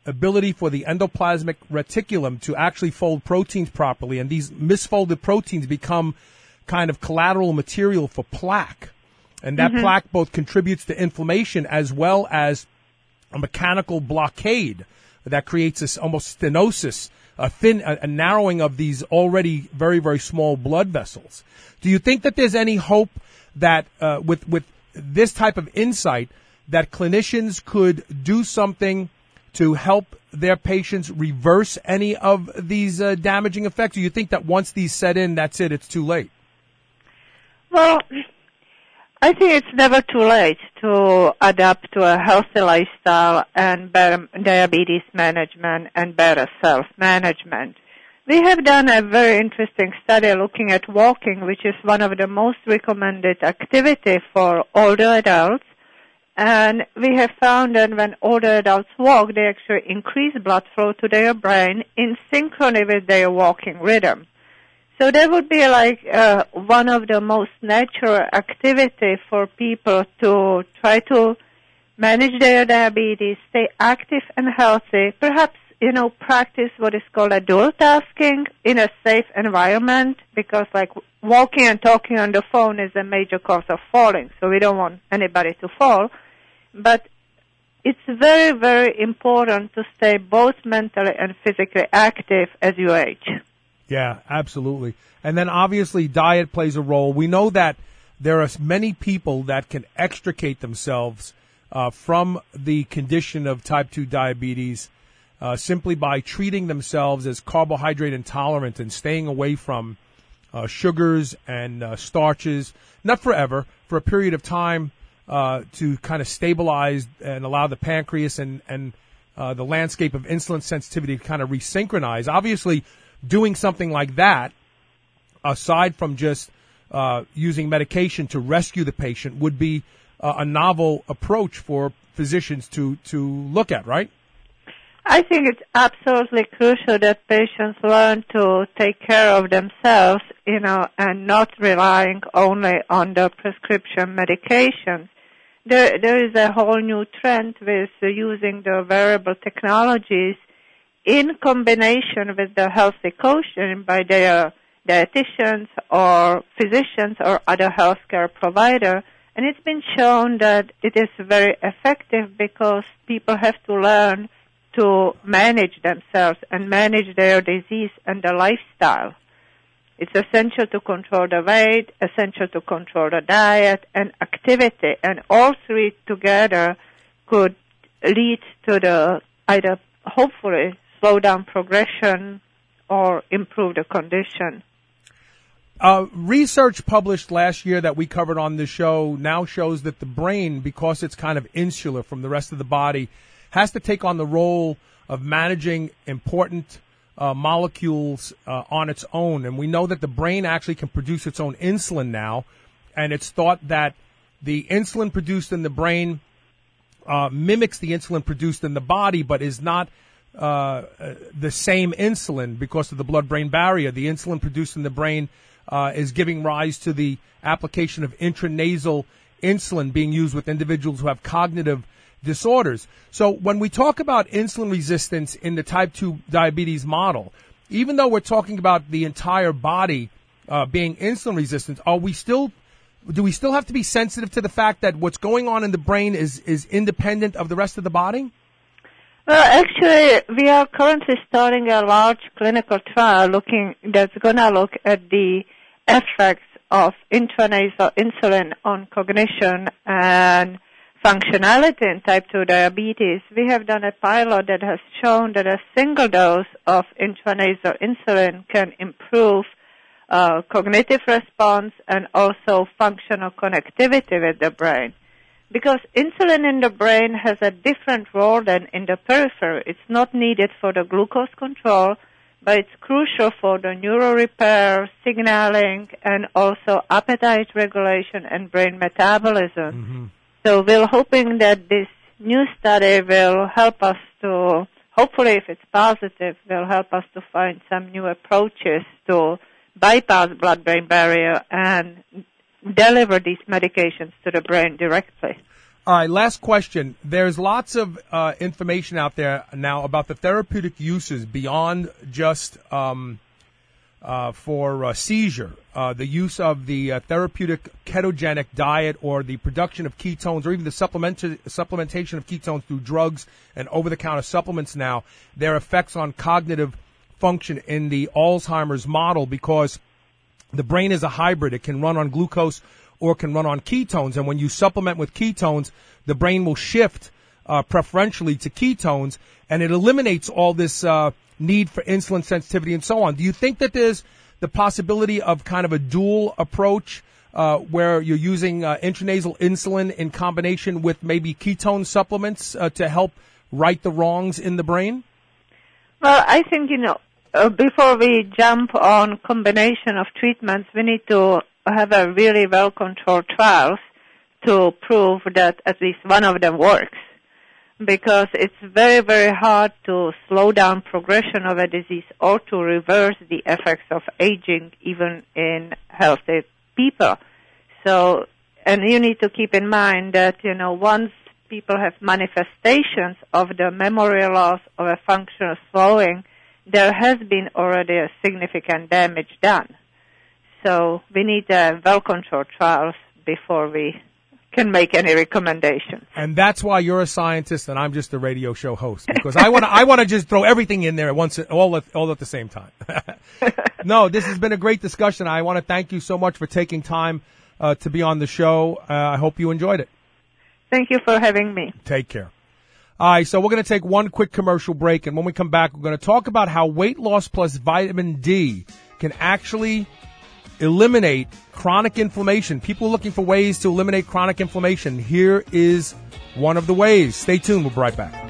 ability for the endoplasmic reticulum to actually fold proteins properly, and these misfolded proteins become kind of collateral material for plaque. And that plaque both contributes to inflammation as well as a mechanical blockade that creates this almost stenosis, a narrowing of these already very, very small blood vessels. Do you think that there's any hope that with this type of insight that clinicians could do something to help their patients reverse any of these damaging effects? Do you think that once these set in, that's it, it's too late? Well, I think it's never too late to adapt to a healthy lifestyle and better diabetes management and better self-management. We have done a very interesting study looking at walking, which is one of the most recommended activity for older adults. And we have found that when older adults walk, they actually increase blood flow to their brain in synchrony with their walking rhythm. So that would be like one of the most natural activity for people to try to manage their diabetes, stay active and healthy, perhaps, practice what is called a dual tasking in a safe environment, because like walking and talking on the phone is a major cause of falling, so we don't want anybody to fall. But it's very, very important to stay both mentally and physically active as you age. Yeah, absolutely. And then obviously diet plays a role. We know that there are many people that can extricate themselves from the condition of type 2 diabetes simply by treating themselves as carbohydrate intolerant and staying away from sugars and starches, not forever, for a period of time to kind of stabilize and allow the pancreas and the landscape of insulin sensitivity to kind of resynchronize. Obviously, doing something like that, aside from just using medication to rescue the patient, would be a novel approach for physicians to look at, right? I think it's absolutely crucial that patients learn to take care of themselves, and not relying only on the prescription medications. There is a whole new trend with using the wearable technologies in combination with the healthy coaching by their dietitians or physicians or other healthcare provider. And it's been shown that it is very effective because people have to learn to manage themselves and manage their disease and their lifestyle. It's essential to control the weight, essential to control the diet and activity, and all three together could lead to the either hopefully slow down progression or improve the condition. Research published last year that we covered on this show now shows that the brain, because it's kind of insular from the rest of the body, has to take on the role of managing important molecules on its own. And we know that the brain actually can produce its own insulin now, and it's thought that the insulin produced in the brain mimics the insulin produced in the body, but is not the same insulin because of the blood-brain barrier. The insulin produced in the brain is giving rise to the application of intranasal insulin being used with individuals who have cognitive disorders. So when we talk about insulin resistance in the type 2 diabetes model, even though we're talking about the entire body being insulin resistant, do we still have to be sensitive to the fact that what's going on in the brain is independent of the rest of the body? Well, actually, we are currently starting a large clinical trial that's going to look at the effects of intranasal insulin on cognition and functionality in type 2 diabetes. We have done a pilot that has shown that a single dose of intranasal insulin can improve cognitive response and also functional connectivity with the brain. Because insulin in the brain has a different role than in the periphery. It's not needed for the glucose control, but it's crucial for the neural repair, signaling, and also appetite regulation and brain metabolism. Mm-hmm. So we're hoping that this new study will help us to, hopefully if it's positive, will help us to find some new approaches to bypass blood-brain barrier and deliver these medications to the brain directly. All right, last question. There's lots of information out there now about the therapeutic uses beyond just for seizure. The use of the therapeutic ketogenic diet or the production of ketones or even the supplementation of ketones through drugs and over-the-counter supplements now, their effects on cognitive function in the Alzheimer's model, because the brain is a hybrid. It can run on glucose or can run on ketones. And when you supplement with ketones, the brain will shift preferentially to ketones, and it eliminates all this need for insulin sensitivity and so on. Do you think that there's the possibility of kind of a dual approach where you're using intranasal insulin in combination with maybe ketone supplements to help right the wrongs in the brain? Well, I think, before we jump on combination of treatments, we need to have a really well-controlled trials to prove that at least one of them works, because it's very, very hard to slow down progression of a disease or to reverse the effects of aging even in healthy people. So, and you need to keep in mind that, once people have manifestations of the memory loss or a functional slowing, there has been already a significant damage done. So we need well-controlled trials before we can make any recommendations. And that's why you're a scientist and I'm just a radio show host, because I want to just throw everything in there at once, all at the same time. No, this has been a great discussion. I want to thank you so much for taking time to be on the show. I hope you enjoyed it. Thank you for having me. Take care. All right, so we're going to take one quick commercial break, and when we come back, we're going to talk about how weight loss plus vitamin D can actually eliminate chronic inflammation. People are looking for ways to eliminate chronic inflammation. Here is one of the ways. Stay tuned. We'll be right back.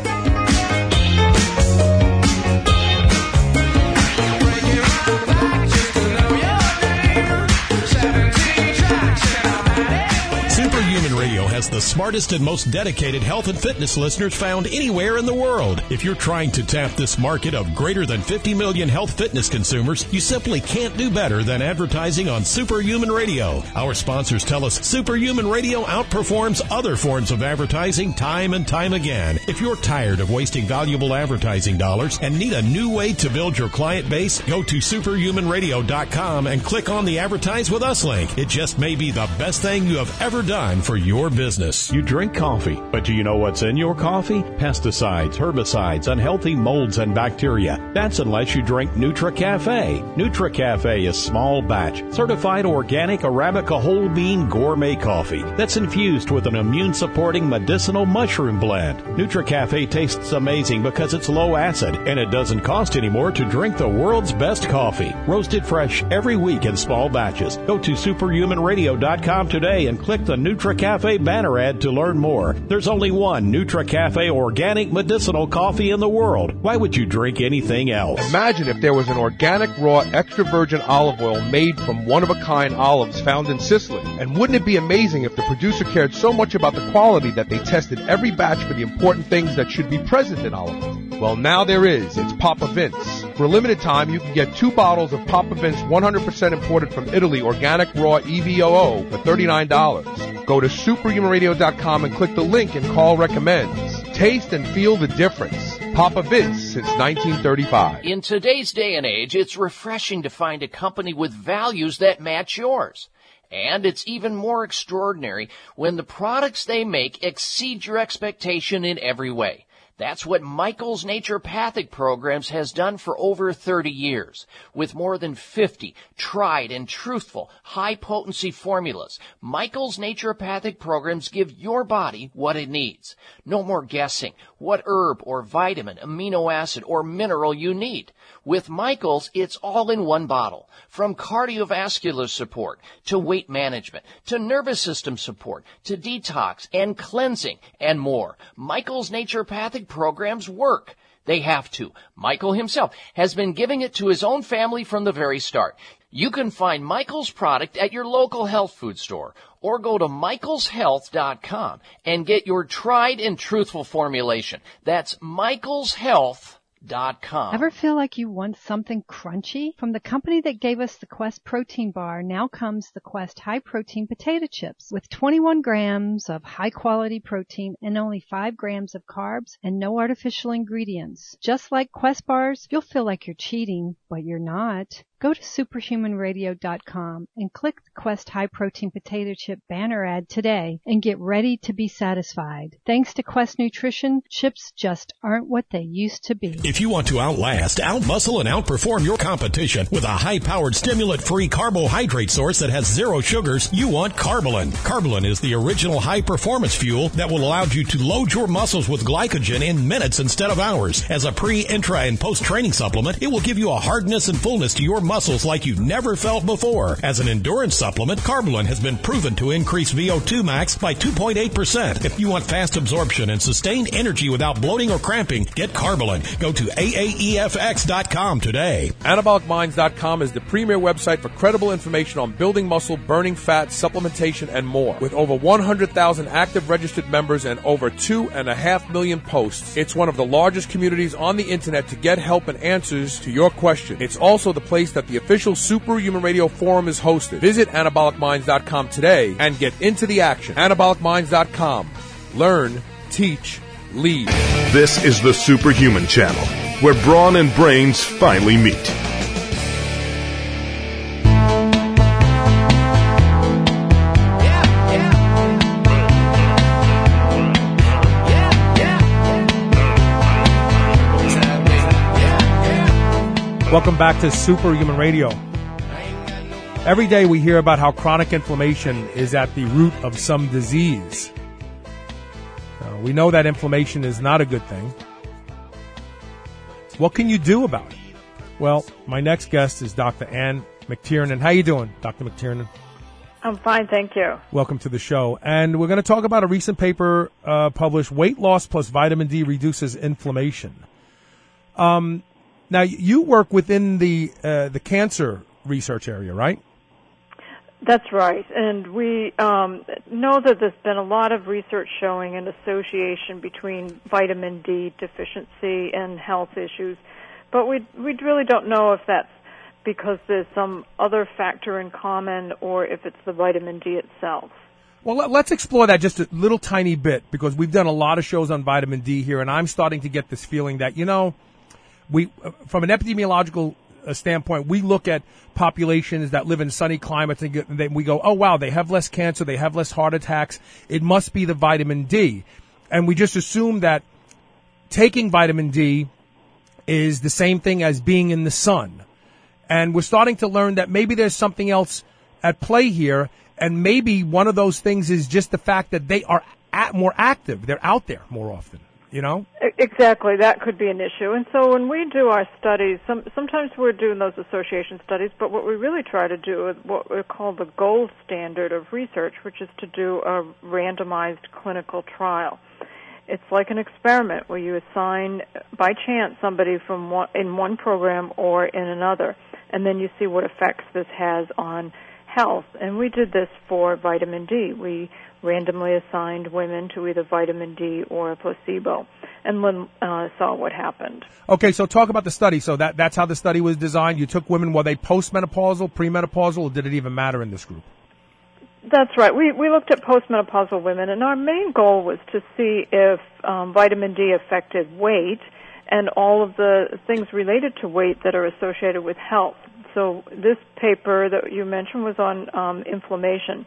Superhuman Radio has the smartest and most dedicated health and fitness listeners found anywhere in the world. If you're trying to tap this market of greater than 50 million health fitness consumers, you simply can't do better than advertising on Superhuman Radio. Our sponsors tell us Superhuman Radio outperforms other forms of advertising time and time again. If you're tired of wasting valuable advertising dollars and need a new way to build your client base, go to superhumanradio.com and click on the Advertise With Us link. It just may be the best thing you have ever done for your business. You drink coffee, but do you know what's in your coffee? Pesticides, herbicides, unhealthy molds and bacteria. That's unless you drink NutriCafe. NutriCafe is small batch, certified organic Arabica whole bean gourmet coffee that's infused with an immune supporting medicinal mushroom blend. NutriCafe tastes amazing because it's low acid and it doesn't cost any more to drink the world's best coffee. Roasted fresh every week in small batches. Go to superhumanradio.com today and click the NutriCafe banner ad to learn more. There's only one NutriCafe organic medicinal coffee in the world. Why would you drink anything else? Imagine if there was an organic, raw, extra virgin olive oil made from one-of-a-kind olives found in Sicily. And wouldn't it be amazing if the producer cared so much about the quality that they tested every batch for the important things that should be present in olive oil? Well, now there is. It's Papa Vince. For a limited time, you can get 2 bottles of Papa Vince 100% imported from Italy organic raw EVOO for $39. Go to superhumanradio.com and click the link and call recommends. Taste and feel the difference. Papa Vince since 1935. In today's day and age, it's refreshing to find a company with values that match yours. And it's even more extraordinary when the products they make exceed your expectation in every way. That's what Michael's Naturopathic Programs has done for over 30 years. With more than 50 tried and truthful high-potency formulas, Michael's Naturopathic Programs give your body what it needs. No more guessing what herb or vitamin, amino acid, or mineral you need. With Michael's, it's all in one bottle. From cardiovascular support to weight management to nervous system support to detox and cleansing and more. Michael's Naturopathic Programs work. They have to. Michael himself has been giving it to his own family from the very start. You can find Michael's product at your local health food store or go to michaelshealth.com and get your tried and truthful formulation. That's michaelshealth.com. Ever feel like you want something crunchy? From the company that gave us the Quest protein bar, now comes the Quest high protein potato chips with 21 grams of high quality protein and only 5 grams of carbs and no artificial ingredients. Just like Quest bars, you'll feel like you're cheating, but you're not. Go to superhumanradio.com and click the Quest High Protein Potato Chip banner ad today and get ready to be satisfied. Thanks to Quest Nutrition, chips just aren't what they used to be. If you want to outlast, outmuscle, and outperform your competition with a high-powered stimulant-free carbohydrate source that has 0 sugars, you want Carbolin. Carbolin is the original high-performance fuel that will allow you to load your muscles with glycogen in minutes instead of hours. As a pre, intra, and post-training supplement, it will give you a hardness and fullness to your muscles like you've never felt before. As an endurance supplement, Carbolin has been proven to increase VO2 max by 2.8%. If you want fast absorption and sustained energy without bloating or cramping, get Carbolin. Go to AAEFX.com today. Anabolic.com is the premier website for credible information on building muscle, burning fat, supplementation, and more. With over 100,000 active registered members and over 2.5 million posts, it's one of the largest communities on the internet to get help and answers to your questions. It's also the place that the official Superhuman Radio Forum is hosted. Visit AnabolicMinds.com today and get into the action. AnabolicMinds.com. Learn, teach, lead. This is the Superhuman Channel, where brawn and brains finally meet. Welcome back to Superhuman Radio. Every day we hear about how chronic inflammation is at the root of some disease. We know that inflammation is not a good thing. What can you do about it? Well, my next guest is Dr. Ann McTiernan. How you doing, Dr. McTiernan? I'm fine, thank you. Welcome to the show. And we're going to talk about a recent paper published, Weight Loss plus Vitamin D Reduces Inflammation. Now, you work within the cancer research area, right? That's right. And we know that there's been a lot of research showing an association between vitamin D deficiency and health issues. But we really don't know if that's because there's some other factor in common or if it's the vitamin D itself. Well, let's explore that just a little tiny bit, because we've done a lot of shows on vitamin D here, and I'm starting to get this feeling that, we, from an epidemiological standpoint, we look at populations that live in sunny climates and then we go, oh, wow, they have less cancer, they have less heart attacks. It must be the vitamin D. And we just assume that taking vitamin D is the same thing as being in the sun. And we're starting to learn that maybe there's something else at play here, and maybe one of those things is just the fact that they are more active. They're out there more often. Exactly, that could be an issue. And so when we do our studies, sometimes we're doing those association studies, but what we really try to do is what we call the gold standard of research, which is to do a randomized clinical trial. It's like an experiment where you assign, by chance, somebody from in one program or in another, and then you see what effects this has on health. And we did this for vitamin D. We randomly assigned women to either vitamin D or a placebo, and then saw what happened. Okay, so talk about the study. So that's how the study was designed. You took women, were they postmenopausal, premenopausal, or did it even matter in this group? That's right. We looked at postmenopausal women, and our main goal was to see if vitamin D affected weight and all of the things related to weight that are associated with health. So this paper that you mentioned was on inflammation.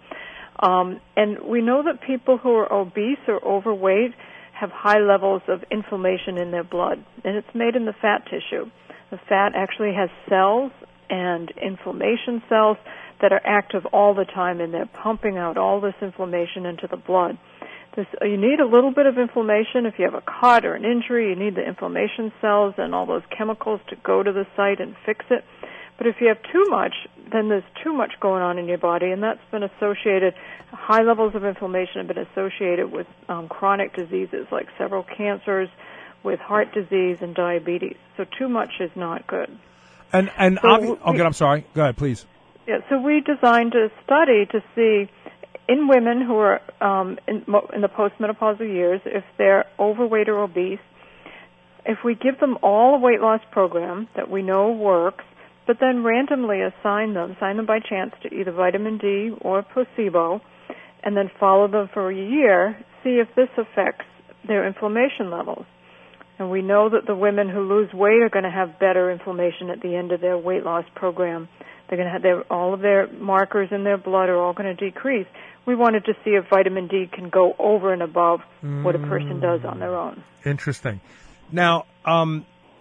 And we know that people who are obese or overweight have high levels of inflammation in their blood, and it's made in the fat tissue. The fat actually has cells and inflammation cells that are active all the time, and they're pumping out all this inflammation into the blood. You need a little bit of inflammation. If you have a cut or an injury, you need the inflammation cells and all those chemicals to go to the site and fix it. But if you have too much, then there's too much going on in your body, and that's been associated, high levels of inflammation have been associated with chronic diseases like several cancers, with heart disease and diabetes. So too much is not good. I'm sorry. Go ahead, please. Yeah, so we designed a study to see in women who are in the postmenopausal years, if they're overweight or obese, if we give them all a weight loss program that we know works, but then randomly assign them by chance to either vitamin D or placebo, and then follow them for a year, see if this affects their inflammation levels. And we know that the women who lose weight are going to have better inflammation at the end of their weight loss program. They're going to have all of their markers in their blood are all going to decrease. We wanted to see if vitamin D can go over and above what a person does on their own. Interesting. Now, how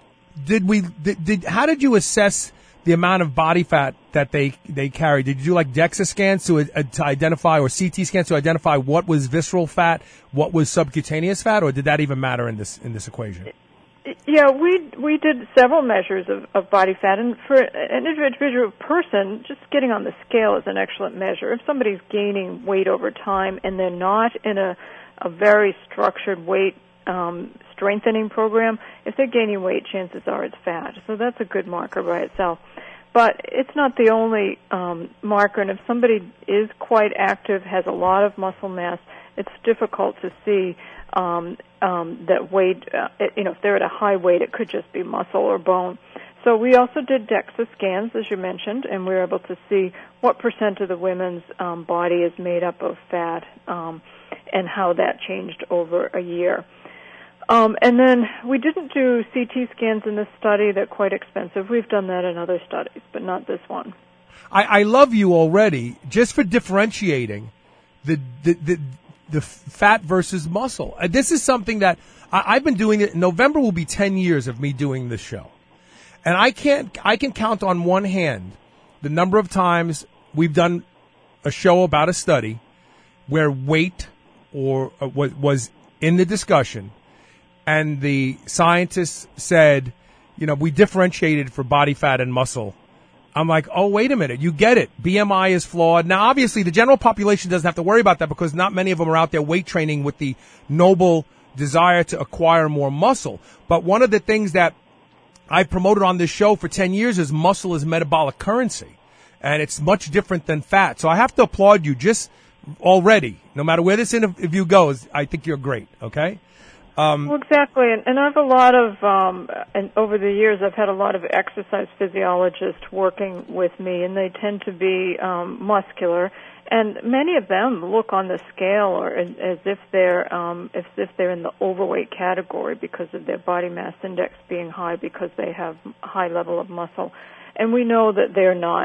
did you assess the amount of body fat that they carry? Did you do like DEXA scans to identify, or CT scans to identify what was visceral fat, what was subcutaneous fat, or did that even matter in this equation? Yeah, we did several measures of body fat, and for an individual person, just getting on the scale is an excellent measure. If somebody's gaining weight over time and they're not in a very structured weight strengthening program, if they're gaining weight, chances are it's fat. So that's a good marker by itself. But it's not the only marker, and if somebody is quite active, has a lot of muscle mass, it's difficult to see that weight, if they're at a high weight, it could just be muscle or bone. So we also did DEXA scans, as you mentioned, and we were able to see what % of the women's body is made up of fat and how that changed over a year. And then we didn't do CT scans in this study. They're quite expensive. We've done that in other studies, but not this one. I love you already just for differentiating the fat versus muscle. This is something that I've been doing it. November will be 10 years of me doing this show. And I can count on one hand the number of times we've done a show about a study where weight was in the discussion, and the scientists said, we differentiated for body fat and muscle. I'm like, oh, wait a minute, you get it. BMI is flawed. Now, obviously, the general population doesn't have to worry about that because not many of them are out there weight training with the noble desire to acquire more muscle. But one of the things that I promoted on this show for 10 years is muscle is metabolic currency, and it's much different than fat. So I have to applaud you just already. No matter where this interview goes, I think you're great, okay? Well, exactly, and I have a lot of, and over the years I've had a lot of exercise physiologists working with me, and they tend to be muscular, and many of them look on the scale or as if they're in the overweight category because of their body mass index being high because they have a high level of muscle, and we know that they're not.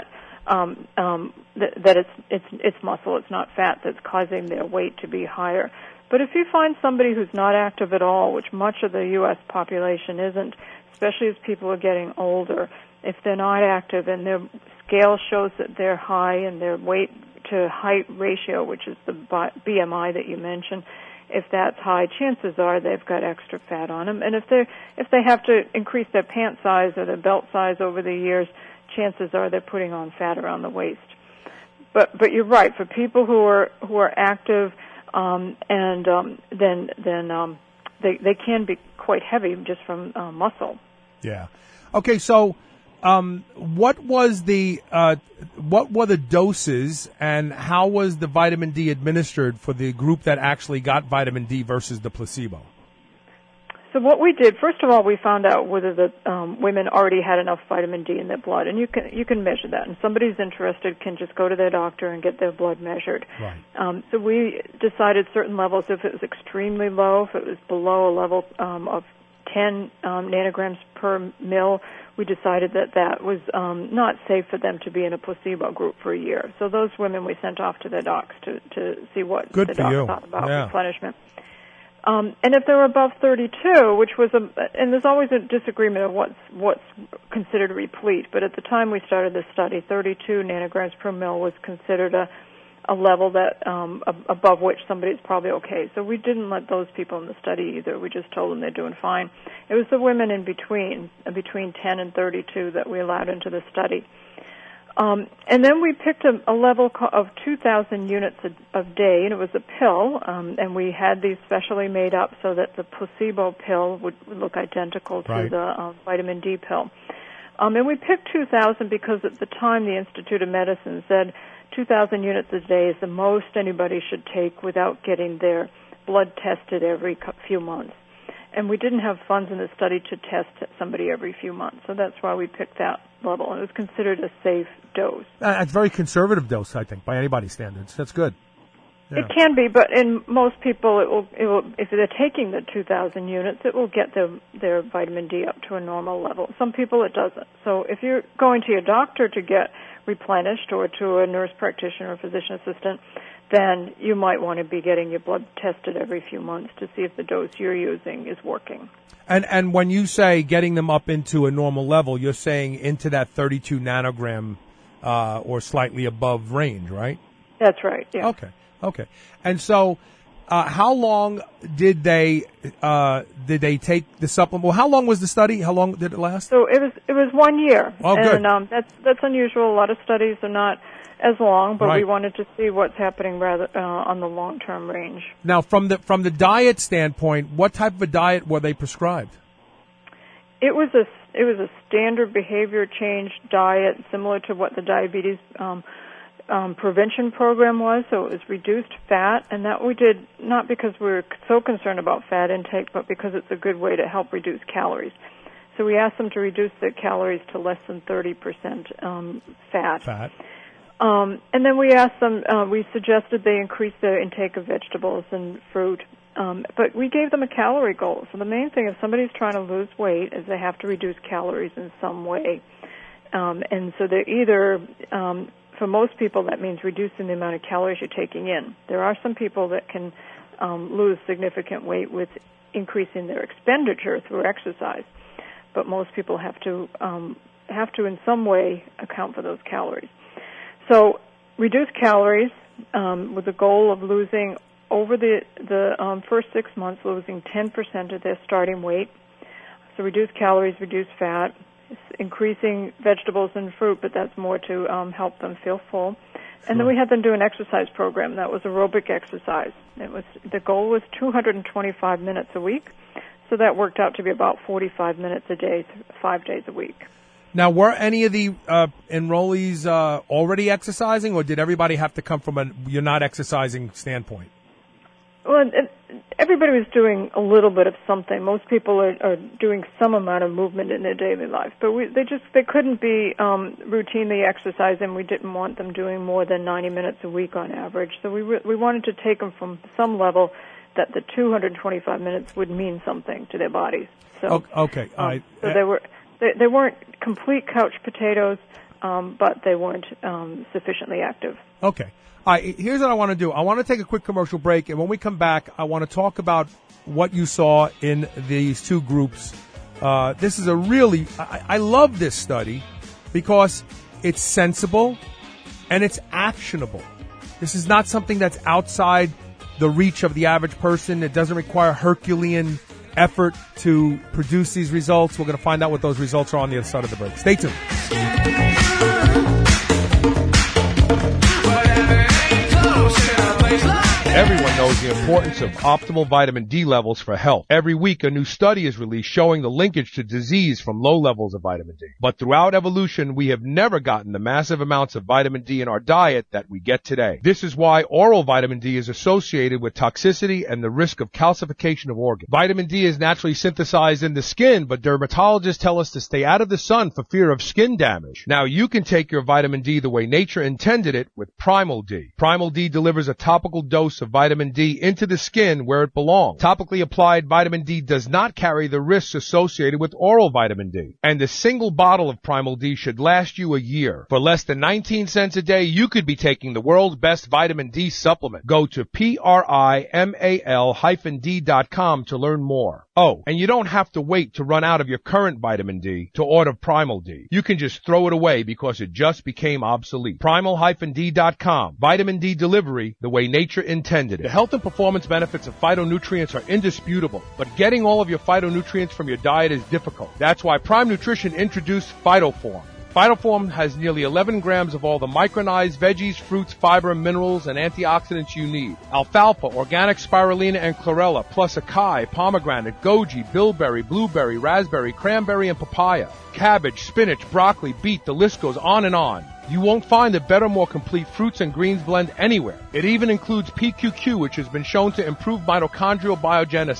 That it's muscle, it's not fat that's causing their weight to be higher. But if you find somebody who's not active at all, which much of the U.S. population isn't, especially as people are getting older, if they're not active and their scale shows that they're high and their weight to height ratio, which is the BMI that you mentioned, if that's high, chances are they've got extra fat on them. And if they have to increase their pant size or their belt size over the years, chances are they're putting on fat around the waist. But you're right. For people who are active, they can be quite heavy just from muscle. Yeah. Okay. So, what were the doses, and how was the vitamin D administered for the group that actually got vitamin D versus the placebo? So what we did, first of all, we found out whether the women already had enough vitamin D in their blood, and you can measure that. And somebody's interested can just go to their doctor and get their blood measured. Right. So we decided certain levels. If it was extremely low, if it was below a level of 10 nanograms per mil, we decided that was not safe for them to be in a placebo group for a year. So those women we sent off to their docs to see what the docs thought about replenishment. And if they were above 32, which was and there's always a disagreement of what's considered replete, but at the time we started this study, 32 nanograms per mil was considered a level that above which somebody's probably okay. So we didn't let those people in the study either. We just told them they're doing fine. It was the women in between 10 and 32 that we allowed into the study. And then we picked a level of 2,000 units a day, and it was a pill, and we had these specially made up so that the placebo pill would look identical to the vitamin D pill. And we picked 2,000 because at the time the Institute of Medicine said 2,000 units a day is the most anybody should take without getting their blood tested every few months. and we didn't have funds in the study to test somebody every few months, so that's why we picked that level. And it was considered a safe dose. It's a very conservative dose, I think, by anybody's standards. That's good. Yeah. It can be, but in most people, it will. If they're taking the 2,000 units, it will get their vitamin D up to a normal level. Some people it doesn't. So if you're going to your doctor to get replenished, or to a nurse practitioner or physician assistant, then you might want to be getting your blood tested every few months to see if the dose you're using is working. And when you say getting them up into a normal level, you're saying into that 32 nanogram or slightly above range, right? That's right. Yeah. Okay. And so, how long did they take the supplement? Well, how long was the study? How long did it last? So it was 1 year. Oh, good. And that's unusual. A lot of studies are not as long, but Right. we wanted to see what's happening rather on the long-term range. Now, from the diet standpoint, what type of a diet were they prescribed? It was a standard behavior change diet, similar to what the diabetes prevention program was. So it was reduced fat, and that we did not because we were so concerned about fat intake, but because it's a good way to help reduce calories. So we asked them to reduce their calories to less than 30% fat. And then we asked them, we suggested they increase their intake of vegetables and fruit, but we gave them a calorie goal. So the main thing, if somebody's trying to lose weight, is they have to reduce calories in some way. And so they're either, for most people, that means reducing the amount of calories you're taking in. There are some people that can lose significant weight with increasing their expenditure through exercise, but most people have to in some way account for those calories. So reduce calories with the goal of losing over the first 6 months, losing 10% of their starting weight. So reduce calories, reduce fat, increasing vegetables and fruit, but that's more to help them feel full. And then we had them do an exercise program that was aerobic exercise. The goal was 225 minutes a week, so that worked out to be about 45 minutes a day, 5 days a week. Now, were any of the enrollees already exercising, or did everybody have to come from a you're not exercising standpoint? Well, everybody was doing a little bit of something. Most people are doing some amount of movement in their daily life, but they couldn't be routinely exercising. We didn't want them doing more than 90 minutes a week on average. So we wanted to take them from some level that the 225 minutes would mean something to their bodies. So okay, so they weren't complete couch potatoes, but they weren't sufficiently active. Okay. All right, here's what I want to do. I want to take a quick commercial break, and when we come back, I want to talk about what you saw in these two groups. This is I love this study because it's sensible and it's actionable. This is not something that's outside the reach of the average person. It doesn't require Herculean effort to produce these results. We're going to find out what those results are on the other side of the break. Stay tuned. Everyone knows the importance of optimal vitamin D levels for health. Every week, a new study is released showing the linkage to disease from low levels of vitamin D. But throughout evolution, we have never gotten the massive amounts of vitamin D in our diet that we get today. This is why oral vitamin D is associated with toxicity and the risk of calcification of organs. Vitamin D is naturally synthesized in the skin, but dermatologists tell us to stay out of the sun for fear of skin damage. Now, you can take your vitamin D the way nature intended it with Primal D. Primal D delivers a topical dose of vitamin D into the skin where it belongs. Topically applied vitamin D does not carry the risks associated with oral vitamin D. And a single bottle of Primal D should last you a year. For less than 19 cents a day, you could be taking the world's best vitamin D supplement. Go to primal-d.com to learn more. Oh, and you don't have to wait to run out of your current vitamin D to order Primal D. You can just throw it away because it just became obsolete. Primal-d.com. Vitamin D delivery the way nature intended it. The health and performance benefits of phytonutrients are indisputable, but getting all of your phytonutrients from your diet is difficult. That's why Prime Nutrition introduced PhytoForm. PhytoForm has nearly 11 grams of all the micronized veggies, fruits, fiber, minerals, and antioxidants you need. Alfalfa, organic spirulina, and chlorella, plus acai, pomegranate, goji, bilberry, blueberry, raspberry, cranberry, and papaya. Cabbage, spinach, broccoli, beet, the list goes on and on. You won't find a better, more complete fruits and greens blend anywhere. It even includes PQQ, which has been shown to improve mitochondrial biogenesis.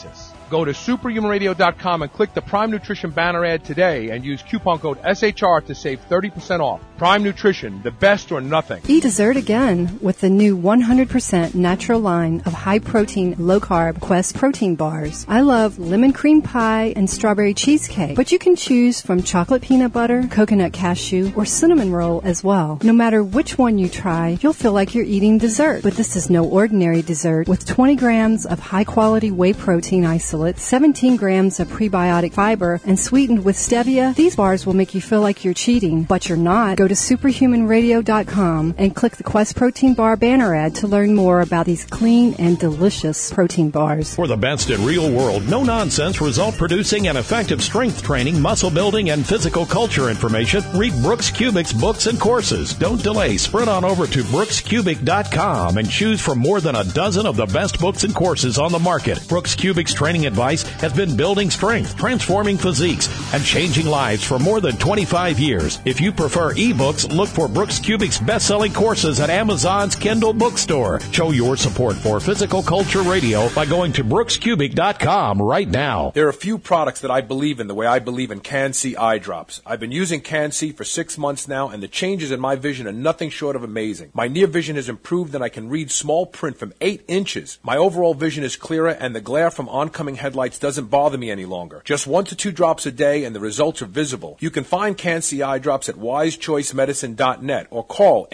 Go to superhumanradio.com and click the Prime Nutrition banner ad today and use coupon code SHR to save 30% off. Prime Nutrition, the best or nothing. Eat dessert again with the new 100% natural line of high-protein, low-carb Quest protein bars. I love lemon cream pie and strawberry cheesecake, but you can choose from chocolate peanut butter, coconut cashew, or cinnamon roll as well. No matter which one you try, you'll feel like you're eating dessert. But this is no ordinary dessert. With 20 grams of high-quality whey protein isolate, 17 grams of prebiotic fiber, and sweetened with stevia, these bars will make you feel like you're cheating, but you're not. Go to superhumanradio.com and click the Quest Protein Bar banner ad to learn more about these clean and delicious protein bars. For the best in real world, no nonsense, result producing and effective strength training, muscle building, and physical culture information, read Brooks Kubik's books and courses. Don't delay. Sprint on over to brookskubik.com and choose from more than a dozen of the best books and courses on the market. Brooks Kubik's training advice has been building strength, transforming physiques, and changing lives for more than 25 years. If you prefer ebooks, look for Brooks Kubik's best-selling courses at Amazon's Kindle bookstore. Show your support for Physical Culture Radio by going to brookskubik.com right now. There are a few products that I believe in the way I believe in Can-C eye drops. I've been using Can-C for 6 months now, and the changes in my vision are nothing short of amazing. My near vision has improved, and I can read small print from 8 inches. My overall vision is clearer, and the glare from oncoming headlights doesn't bother me any longer. Just 1 to 2 drops a day, and the results are visible. You can find Can-C eye drops at wisechoicemedicine.net or call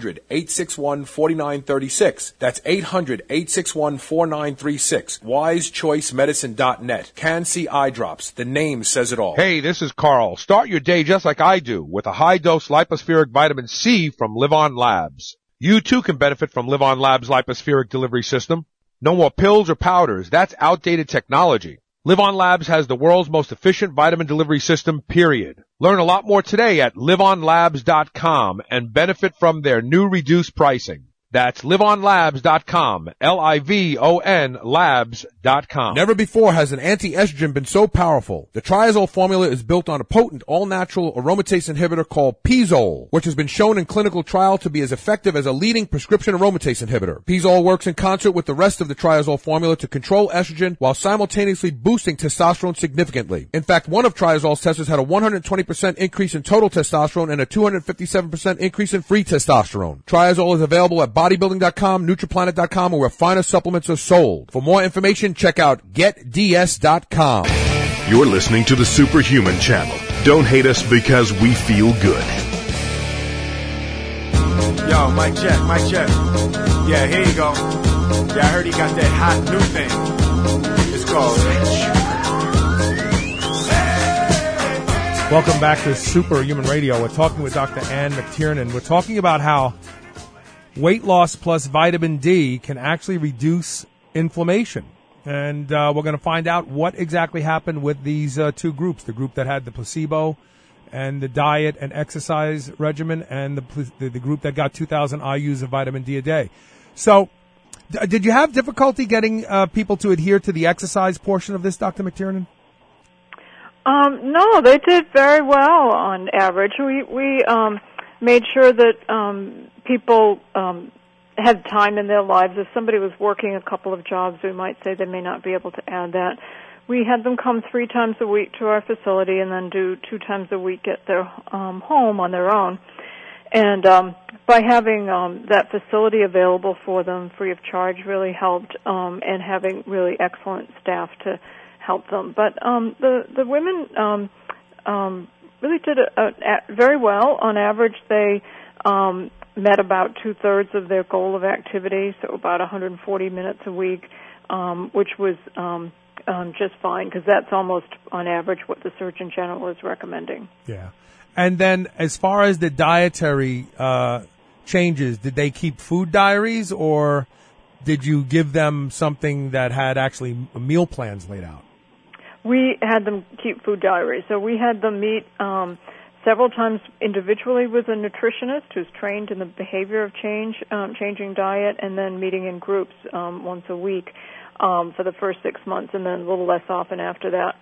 800-861-4936. That's 800-861-4936. wisechoicemedicine.net. Can-C eye drops. The name says it all. Hey, this is Carl. Start your day just like I do with a high-dose lipospheric vitamin C from Live On Labs. You too can benefit from Live On Labs' lipospheric delivery system. No more pills or powders. That's outdated technology. Live On Labs has the world's most efficient vitamin delivery system, period. Learn a lot more today at liveonlabs.com and benefit from their new reduced pricing. That's liveonlabs.com, Livon labs.com. Never before has an anti-estrogen been so powerful. The Triazole formula is built on a potent all-natural aromatase inhibitor called Pizole, which has been shown in clinical trial to be as effective as a leading prescription aromatase inhibitor. Pizole works in concert with the rest of the Triazole formula to control estrogen while simultaneously boosting testosterone significantly. In fact, one of Triazole's testers had a 120% increase in total testosterone and a 257% increase in free testosterone. Triazole is available at bodybuilding.com, nutriplanet.com, or where finer supplements are sold. For more information, check out getds.com. You're listening to the Superhuman Channel. Don't hate us because we feel good. Yo, mic check. Yeah, here you go. Yeah, I heard he got that hot new thing. It's called... Welcome back to Superhuman Radio. We're talking with Dr. Ann McTiernan. We're talking about how weight loss plus vitamin D can actually reduce inflammation. And we're going to find out what exactly happened with these two groups, the group that had the placebo and the diet and exercise regimen, and the group that got 2,000 IUs of vitamin D a day. So did you have difficulty getting people to adhere to the exercise portion of this, Dr. McTiernan? No, they did very well on average. We made sure that people had time in their lives. If somebody was working a couple of jobs, we might say they may not be able to add that. We had them come 3 times a week to our facility and then do 2 times a week at their home on their own. And by having that facility available for them free of charge really helped, and having really excellent staff to help them. But the women really did very well. On average, they met about 2/3 of their goal of activity, so about 140 minutes a week, which was just fine, because that's almost on average what the Surgeon General is recommending. Yeah. And then as far as the dietary changes, did they keep food diaries, or did you give them something that had actually meal plans laid out? We had them keep food diaries. So we had them meet several times individually with a nutritionist who's trained in the behavior of changing diet, and then meeting in groups once a week for the first 6 months, and then a little less often after that.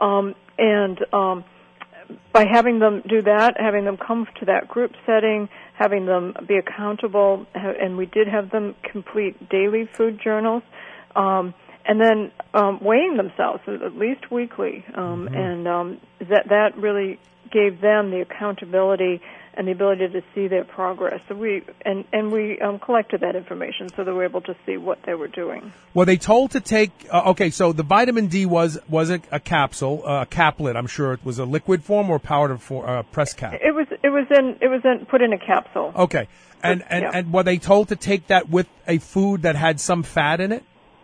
By having them do that, having them come to that group setting, having them be accountable, and we did have them complete daily food journals, and then weighing themselves at least weekly, and that really gave them the accountability and the ability to see their progress. So we collected that information so that we were able to see what they were doing. Were they told to take? Okay, so the vitamin D was a capsule, a caplet. I'm sure it was a liquid form or powdered form, press cap. It was put in a capsule. Okay, and were they told to take that with a food that had some fat in it?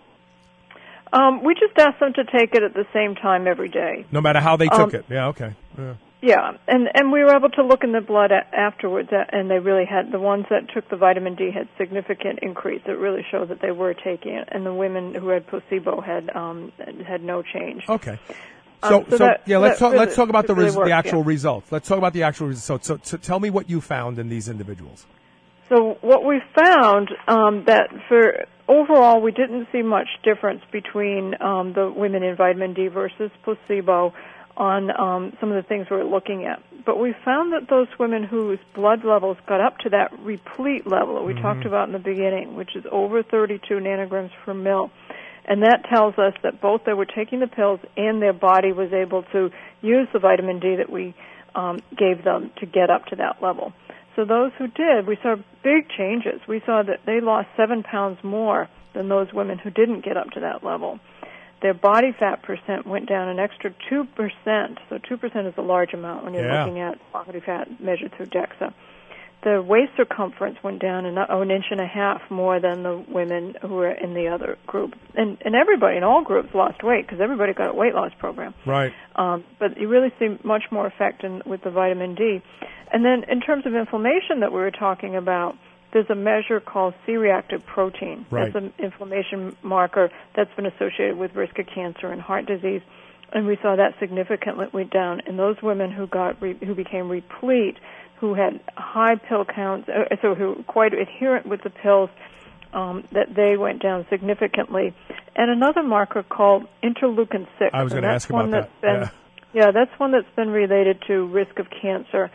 We just asked them to take it at the same time every day. No matter how they took it. Yeah. Okay. Yeah. Yeah, and we were able to look in the blood afterwards, and they really had, the ones that took the vitamin D had significant increase. It really showed that they were taking it, and the women who had placebo had no change. Okay. Let's talk about the actual results. Let's talk about the actual results. So tell me what you found in these individuals. So what we found, that for overall we didn't see much difference between the women in vitamin D versus placebo on some of the things we were looking at. But we found that those women whose blood levels got up to that replete level that we talked about in the beginning, which is over 32 nanograms per mil, and that tells us that both they were taking the pills and their body was able to use the vitamin D that we gave them to get up to that level. So those who did, we saw big changes. We saw that they lost 7 pounds more than those women who didn't get up to that level. Their body fat percent went down an extra 2%. So 2% is a large amount when you're looking at body fat measured through DEXA. The waist circumference went down an inch and a half more than the women who were in the other group. And everybody in all groups lost weight because everybody got a weight loss program. Right. But you really see much more effect with the vitamin D. And then in terms of inflammation that we were talking about, there's a measure called C-reactive protein. Right. That's an inflammation marker that's been associated with risk of cancer and heart disease. And we saw that significantly went down in those women who became replete, who had high pill counts, so who were quite adherent with the pills, that they went down significantly. And another marker called interleukin-6. I was going to ask about that. That's one that's been related to risk of cancer.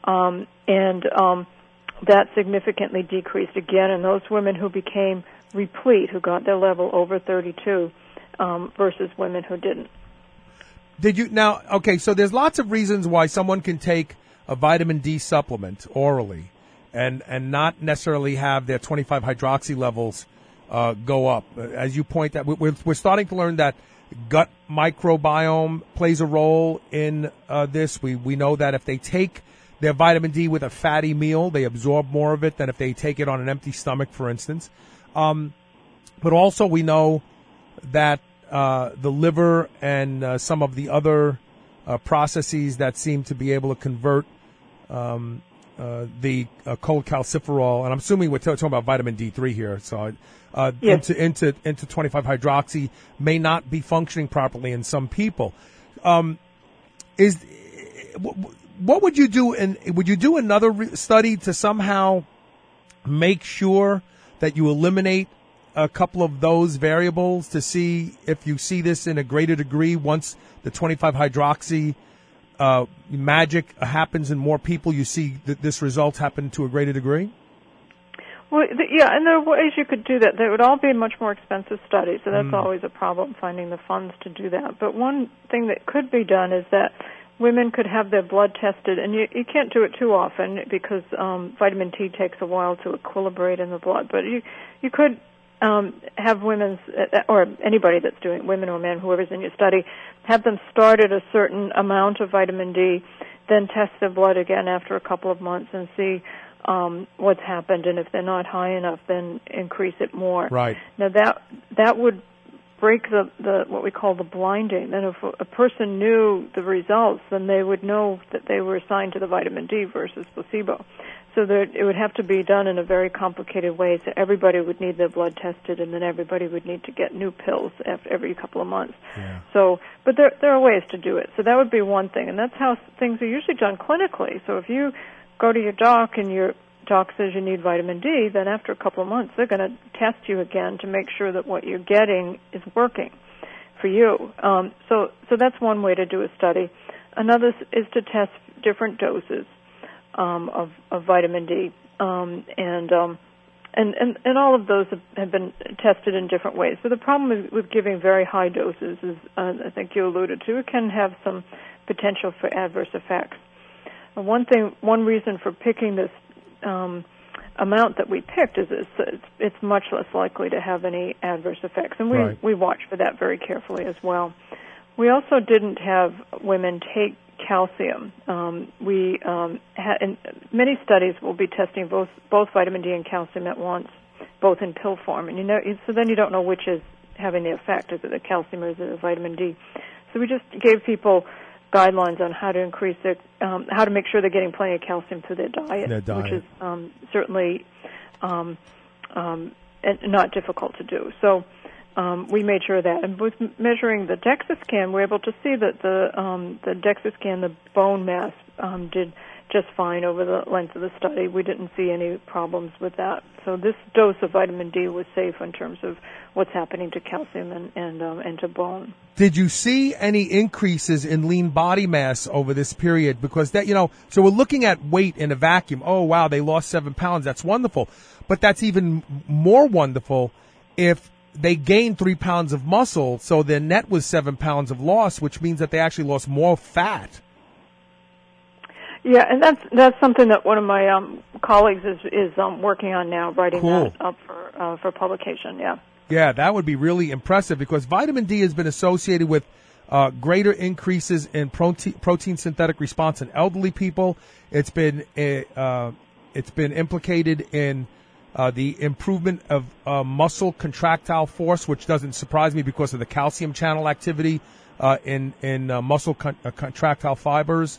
That significantly decreased again in those women who became replete, who got their level over 32, versus women who didn't. So there's lots of reasons why someone can take a vitamin D supplement orally and not necessarily have their 25-hydroxy levels go up. As you point out, we're starting to learn that gut microbiome plays a role in this. We know that if they take their vitamin D with a fatty meal, they absorb more of it than if they take it on an empty stomach, for instance. But also we know that the liver and some of the other processes that seem to be able to convert the cholecalciferol, and I'm assuming we're talking about vitamin D3 here, so into 25-hydroxy may not be functioning properly in some people. What would you do? Would you do another study to somehow make sure that you eliminate a couple of those variables to see if you see this in a greater degree once the 25-hydroxy magic happens in more people? You see that this result happen to a greater degree? Well, and there are ways you could do that. They would all be much more expensive studies, so that's always a problem, finding the funds to do that. But one thing that could be done is that women could have their blood tested, and you can't do it too often because vitamin T takes a while to equilibrate in the blood. But you could have women's, or anybody that's doing it, women or men, whoever's in your study, have them start at a certain amount of vitamin D, then test their blood again after a couple of months and see what's happened, and if they're not high enough, then increase it more. Right. Now that would break the what we call the blinding. Then if a person knew the results, then they would know that they were assigned to the vitamin D versus placebo. So that it would have to be done in a very complicated way. So everybody would need their blood tested, and then everybody would need to get new pills every couple of months. Yeah. So, but there are ways to do it. So that would be one thing, and that's how things are usually done clinically. So if you go to your doc and your doc says you need vitamin D, then after a couple of months they're going to test you again to make sure that what you're getting is working for you. So that's one way to do a study. Another is to test different doses of vitamin D, and And all of those have been tested in different ways. So the problem with giving very high doses is, I think you alluded to, it can have some potential for adverse effects. One reason for picking this amount that we picked is it's much less likely to have any adverse effects, and we watch for that very carefully as well. We also didn't have women take calcium. We had, in many studies, we'll be testing both vitamin D and calcium at once, both in pill form, and so then you don't know which is having the effect. Is it the calcium or is it the vitamin D? So we just gave people guidelines on how to increase it, how to make sure they're getting plenty of calcium through their diet, which is certainly not difficult to do. So we made sure of that. And with measuring the DEXA scan, we're able to see that the DEXA scan, the bone mass, did just fine over the length of the study. We didn't see any problems with that. So this dose of vitamin D was safe in terms of what's happening to calcium and to bone. Did you see any increases in lean body mass over this period? Because that, so we're looking at weight in a vacuum. Oh, wow, they lost 7 pounds. That's wonderful. But that's even more wonderful if they gained 3 pounds of muscle, so their net was 7 pounds of loss, which means that they actually lost more fat. Yeah, and that's something that one of my colleagues is working on now, writing that up for publication. Yeah. Yeah, that would be really impressive because vitamin D has been associated with greater increases in protein synthetic response in elderly people. It's been implicated in the improvement of muscle contractile force, which doesn't surprise me because of the calcium channel activity in muscle contractile fibers.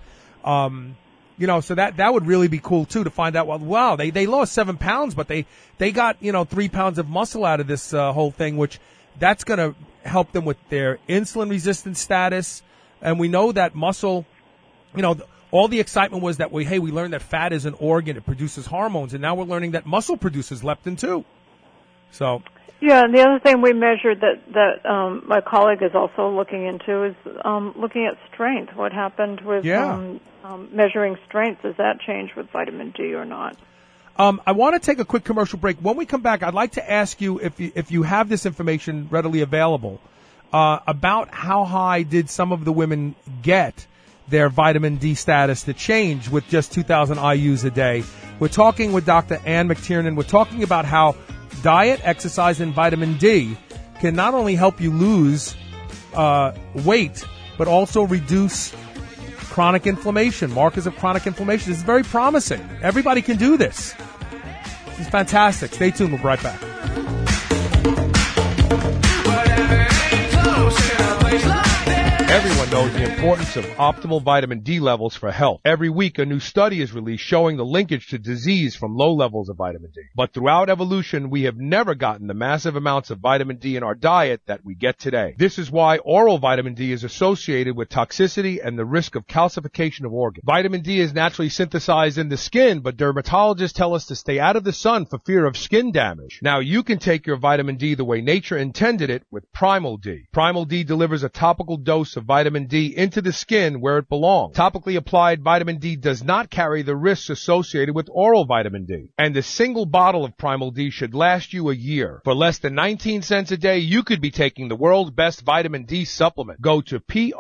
So that would really be cool too to find out. Well, wow, they lost 7 pounds, but they got 3 pounds of muscle out of this whole thing, which that's going to help them with their insulin resistance status. And we know that muscle, all the excitement was that we learned that fat is an organ, it produces hormones, and now we're learning that muscle produces leptin too. So. Yeah, and the other thing we measured that my colleague is also looking into is looking at strength. What happened with measuring strength? Does that change with vitamin D or not? I want to take a quick commercial break. When we come back, I'd like to ask you if you have this information readily available about how high did some of the women get their vitamin D status to change with just 2,000 IUs a day. We're talking with Dr. Ann McTiernan. We're talking about how diet, exercise, and vitamin D can not only help you lose weight, but also reduce chronic inflammation, markers of chronic inflammation. This is very promising. Everybody can do this. This is fantastic. Stay tuned. We'll be right back. Everyone knows the importance of optimal vitamin D levels for health. Every week, a new study is released showing the linkage to disease from low levels of vitamin D. But throughout evolution, we have never gotten the massive amounts of vitamin D in our diet that we get today. This is why oral vitamin D is associated with toxicity and the risk of calcification of organs. Vitamin D is naturally synthesized in the skin, but dermatologists tell us to stay out of the sun for fear of skin damage. Now, you can take your vitamin D the way nature intended it with Primal D. Primal D delivers a topical dose of vitamin D into the skin where it belongs. Topically applied vitamin D does not carry the risks associated with oral vitamin D. And a single bottle of Primal D should last you a year. For less than 19 cents a day, you could be taking the world's best vitamin D supplement. Go to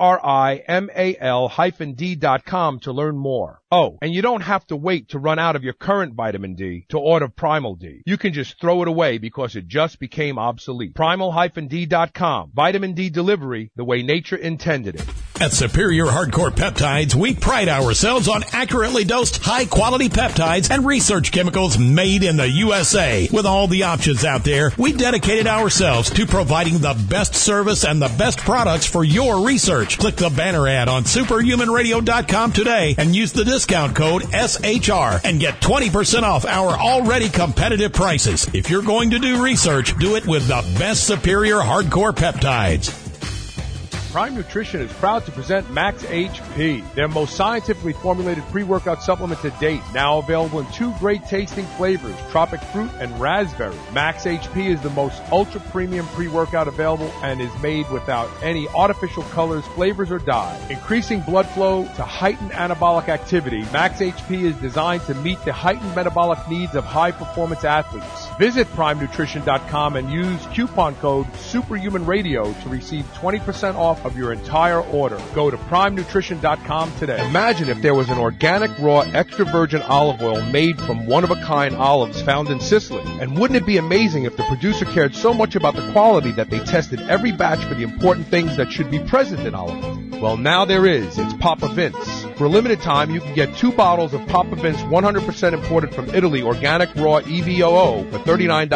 primal-d.com to learn more. Oh, and you don't have to wait to run out of your current vitamin D to order Primal D. You can just throw it away because it just became obsolete. Primal-d.com. Vitamin D delivery the way nature intended it. At Superior Hardcore Peptides, we pride ourselves on accurately dosed, high-quality peptides and research chemicals made in the USA. With all the options out there, we dedicated ourselves to providing the best service and the best products for your research. Click the banner ad on superhumanradio.com today and use the discount code SHR and get 20% off our already competitive prices. If you're going to do research, do it with the best Superior Hardcore Peptides. Prime Nutrition is proud to present Max HP, their most scientifically formulated pre-workout supplement to date. Now available in 2 great tasting flavors, tropic fruit and raspberry. Max HP is the most ultra premium pre-workout available and is made without any artificial colors, flavors, or dye. Increasing blood flow to heighten anabolic activity, Max HP is designed to meet the heightened metabolic needs of high-performance athletes. Visit PrimeNutrition.com and use coupon code SuperhumanRadio to receive 20% off of your entire order. Go to PrimeNutrition.com today. Imagine if there was an organic, raw, extra virgin olive oil made from one-of-a-kind olives found in Sicily. And wouldn't it be amazing if the producer cared so much about the quality that they tested every batch for the important things that should be present in olive oil? Well, now there is. It's Papa Vince. For a limited time, you can get 2 bottles of Papa Vince 100% imported from Italy organic raw EVOO for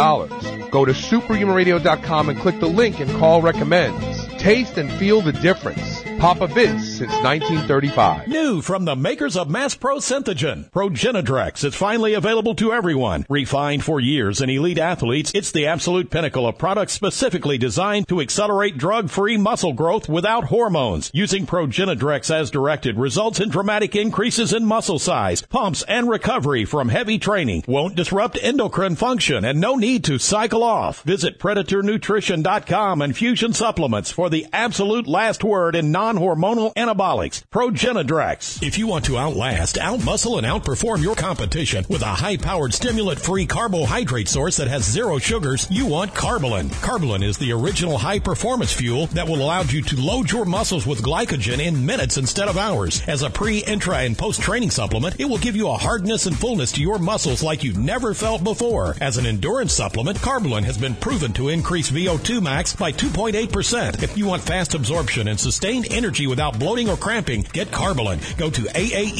$39. Go to superhumanradio.com and click the link and call recommends. Taste and feel the difference. Papa Vince since 1935. New from the makers of Mass Pro Synthogen, Progenadrex is finally available to everyone. Refined for years in elite athletes, it's the absolute pinnacle of products specifically designed to accelerate drug-free muscle growth without hormones. Using Progenadrex as directed results in dramatic increases in muscle size, pumps, and recovery from heavy training. Won't disrupt endocrine function and no need to cycle off. Visit PredatorNutrition.com and Fusion Supplements for the absolute last word in non-hormonal anabolics, Progenadrex. If you want to outlast, outmuscle, and outperform your competition with a high-powered stimulant-free carbohydrate source that has 0 sugars, you want Carbolin. Carbolin is the original high-performance fuel that will allow you to load your muscles with glycogen in minutes instead of hours. As a pre, intra, and post-training supplement, it will give you a hardness and fullness to your muscles like you've never felt before. As an endurance supplement, Carbolin has been proven to increase VO2 max by 2.8%. If you want fast absorption and sustained energy without bloating or cramping, get Carbolin. Go to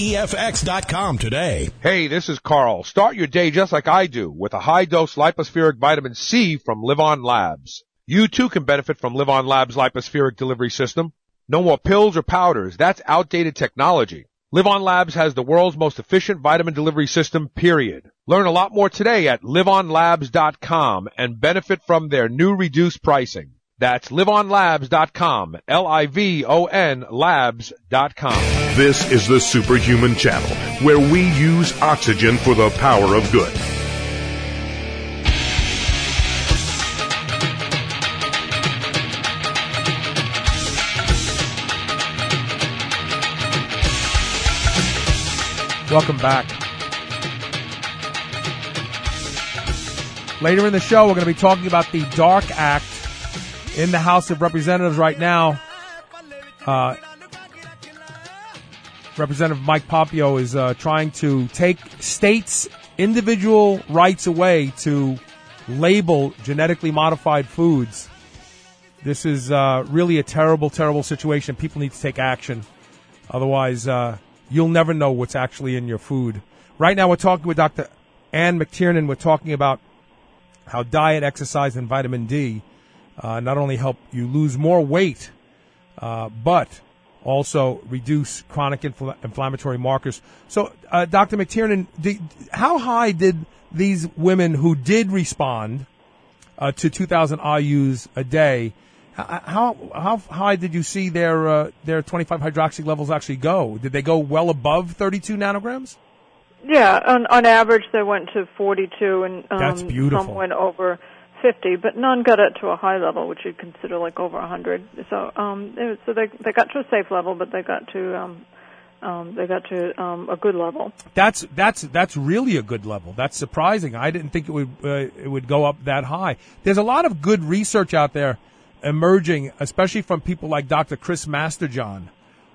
AAEFX.com today. Hey, this is Carl. Start your day just like I do with a high-dose lipospheric vitamin C from LivOn Labs. You too can benefit from LivOn Labs' lipospheric delivery system. No more pills or powders. That's outdated technology. LivOn Labs has the world's most efficient vitamin delivery system, period. Learn a lot more today at livonlabs.com and benefit from their new reduced pricing. That's livonlabs.com, Livon labs.com. This is the Superhuman Channel, where we use oxygen for the power of good. Welcome back. Later in the show, we're going to be talking about the DARK Act in the House of Representatives right now. Representative Mike Pompeo is trying to take states' individual rights away to label genetically modified foods. This is really a terrible, terrible situation. People need to take action. Otherwise, you'll never know what's actually in your food. Right now, we're talking with Dr. Ann McTiernan. We're talking about how diet, exercise, and vitamin D not only help you lose more weight, but also reduce chronic inflammatory markers. So, Dr. McTiernan, how high did these women who did respond to 2,000 IUs a day, how high did you see their 25-hydroxy levels actually go? Did they go well above 32 nanograms? Yeah, on average they went to 42, and that's beautiful. Some went over 50, but none got it to a high level, which you'd consider like over 100. So they got to a safe level, but they got to a good level. That's really a good level. That's surprising. I didn't think it would go up that high. There's a lot of good research out there emerging, especially from people like Dr. Chris Masterjohn.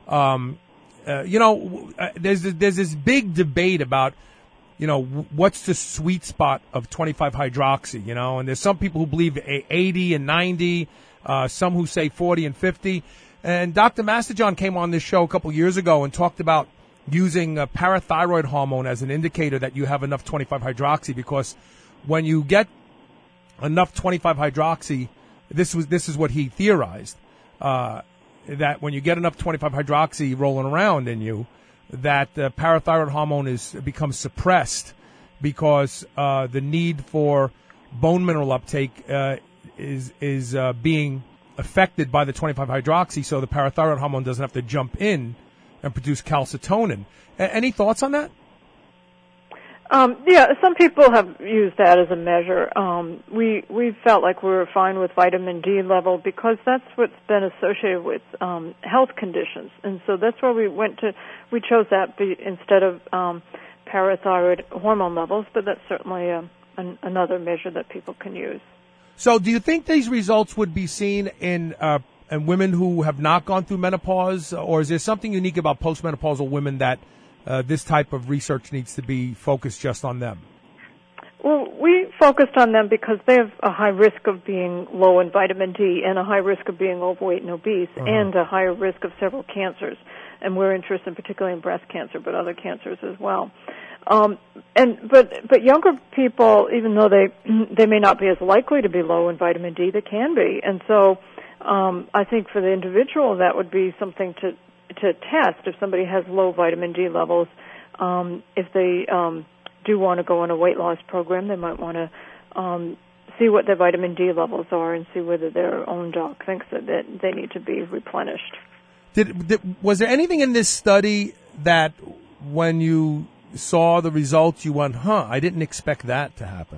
There's this big debate about, what's the sweet spot of 25-hydroxy, and there's some people who believe 80 and 90, some who say 40 and 50. And Dr. Masterjohn came on this show a couple years ago and talked about using parathyroid hormone as an indicator that you have enough 25-hydroxy, because when you get enough 25-hydroxy, this is what he theorized, that when you get enough 25-hydroxy rolling around in you, that parathyroid hormone becomes suppressed because the need for bone mineral uptake is being affected by the 25-hydroxy, so the parathyroid hormone doesn't have to jump in and produce calcitonin. Any thoughts on that? Yeah, some people have used that as a measure. We felt like we were fine with vitamin D level because that's what's been associated with health conditions, and so that's where we chose that instead of parathyroid hormone levels. But that's certainly another measure that people can use. So, do you think these results would be seen in women who have not gone through menopause, or is there something unique about postmenopausal women that this type of research needs to be focused just on them? Well, we focused on them because they have a high risk of being low in vitamin D and a high risk of being overweight and obese and a higher risk of several cancers. And we're interested particularly in breast cancer, but other cancers as well. But younger people, even though they may not be as likely to be low in vitamin D, they can be. And so I think for the individual that would be something to test if somebody has low vitamin D levels. If they do want to go on a weight loss program, they might want to see what their vitamin D levels are and see whether their own doc thinks that they need to be replenished. Was there anything in this study that when you saw the results you went, I didn't expect that to happen?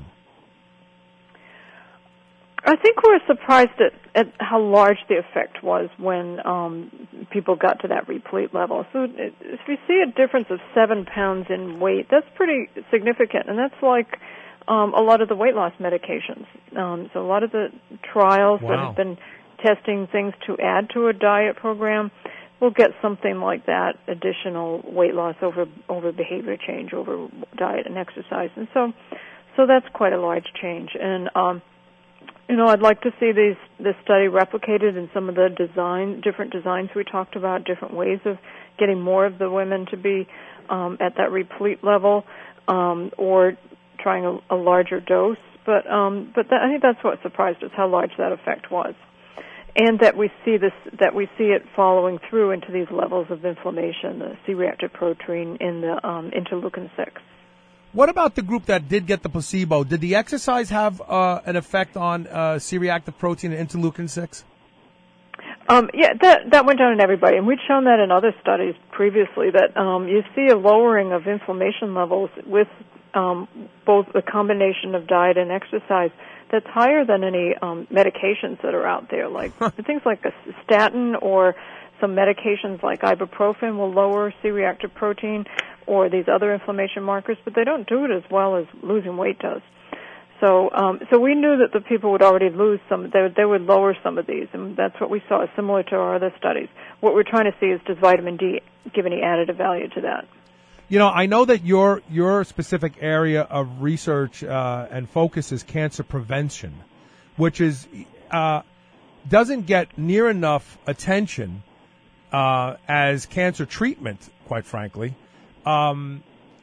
I think we're surprised at how large the effect was when people got to that replete level. So if you see a difference of 7 pounds in weight, that's pretty significant, and that's like a lot of the weight loss medications. So a lot of the trials that have been testing things to add to a diet program will get something like that, additional weight loss over behavior change, over diet and exercise. And so that's quite a large change. And I'd like to see this study replicated in some of the different designs we talked about, different ways of getting more of the women to be at that replete level, or trying a larger dose. But I think that's what surprised us, how large that effect was, and that we see it following through into these levels of inflammation, the C-reactive protein in the interleukin-6. What about the group that did get the placebo? Did the exercise have an effect on C-reactive protein and interleukin-6? Yeah, that went down in everybody, and we'd shown that in other studies previously, that you see a lowering of inflammation levels with both the combination of diet and exercise that's higher than any medications that are out there, like things like a statin or some medications like ibuprofen will lower C-reactive protein or these other inflammation markers, but they don't do it as well as losing weight does. So we knew that the people would already lose some, they would lower some of these, and that's what we saw, similar to our other studies. What we're trying to see is, does vitamin D give any additive value to that? I know that your specific area of research and focus is cancer prevention, which is doesn't get near enough attention as cancer treatment, quite frankly. And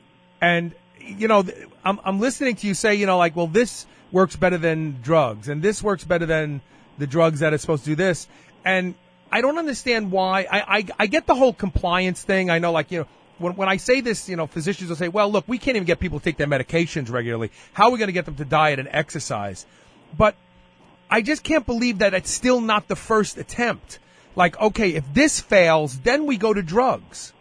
I'm listening to you say, well, this works better than drugs, and this works better than the drugs that are supposed to do this, and I don't understand why. I get the whole compliance thing. I know, when I say this, physicians will say, well, look, we can't even get people to take their medications regularly. How are we going to get them to diet and exercise? But I just can't believe that it's still not the first attempt. Like, okay, if this fails, then we go to drugs.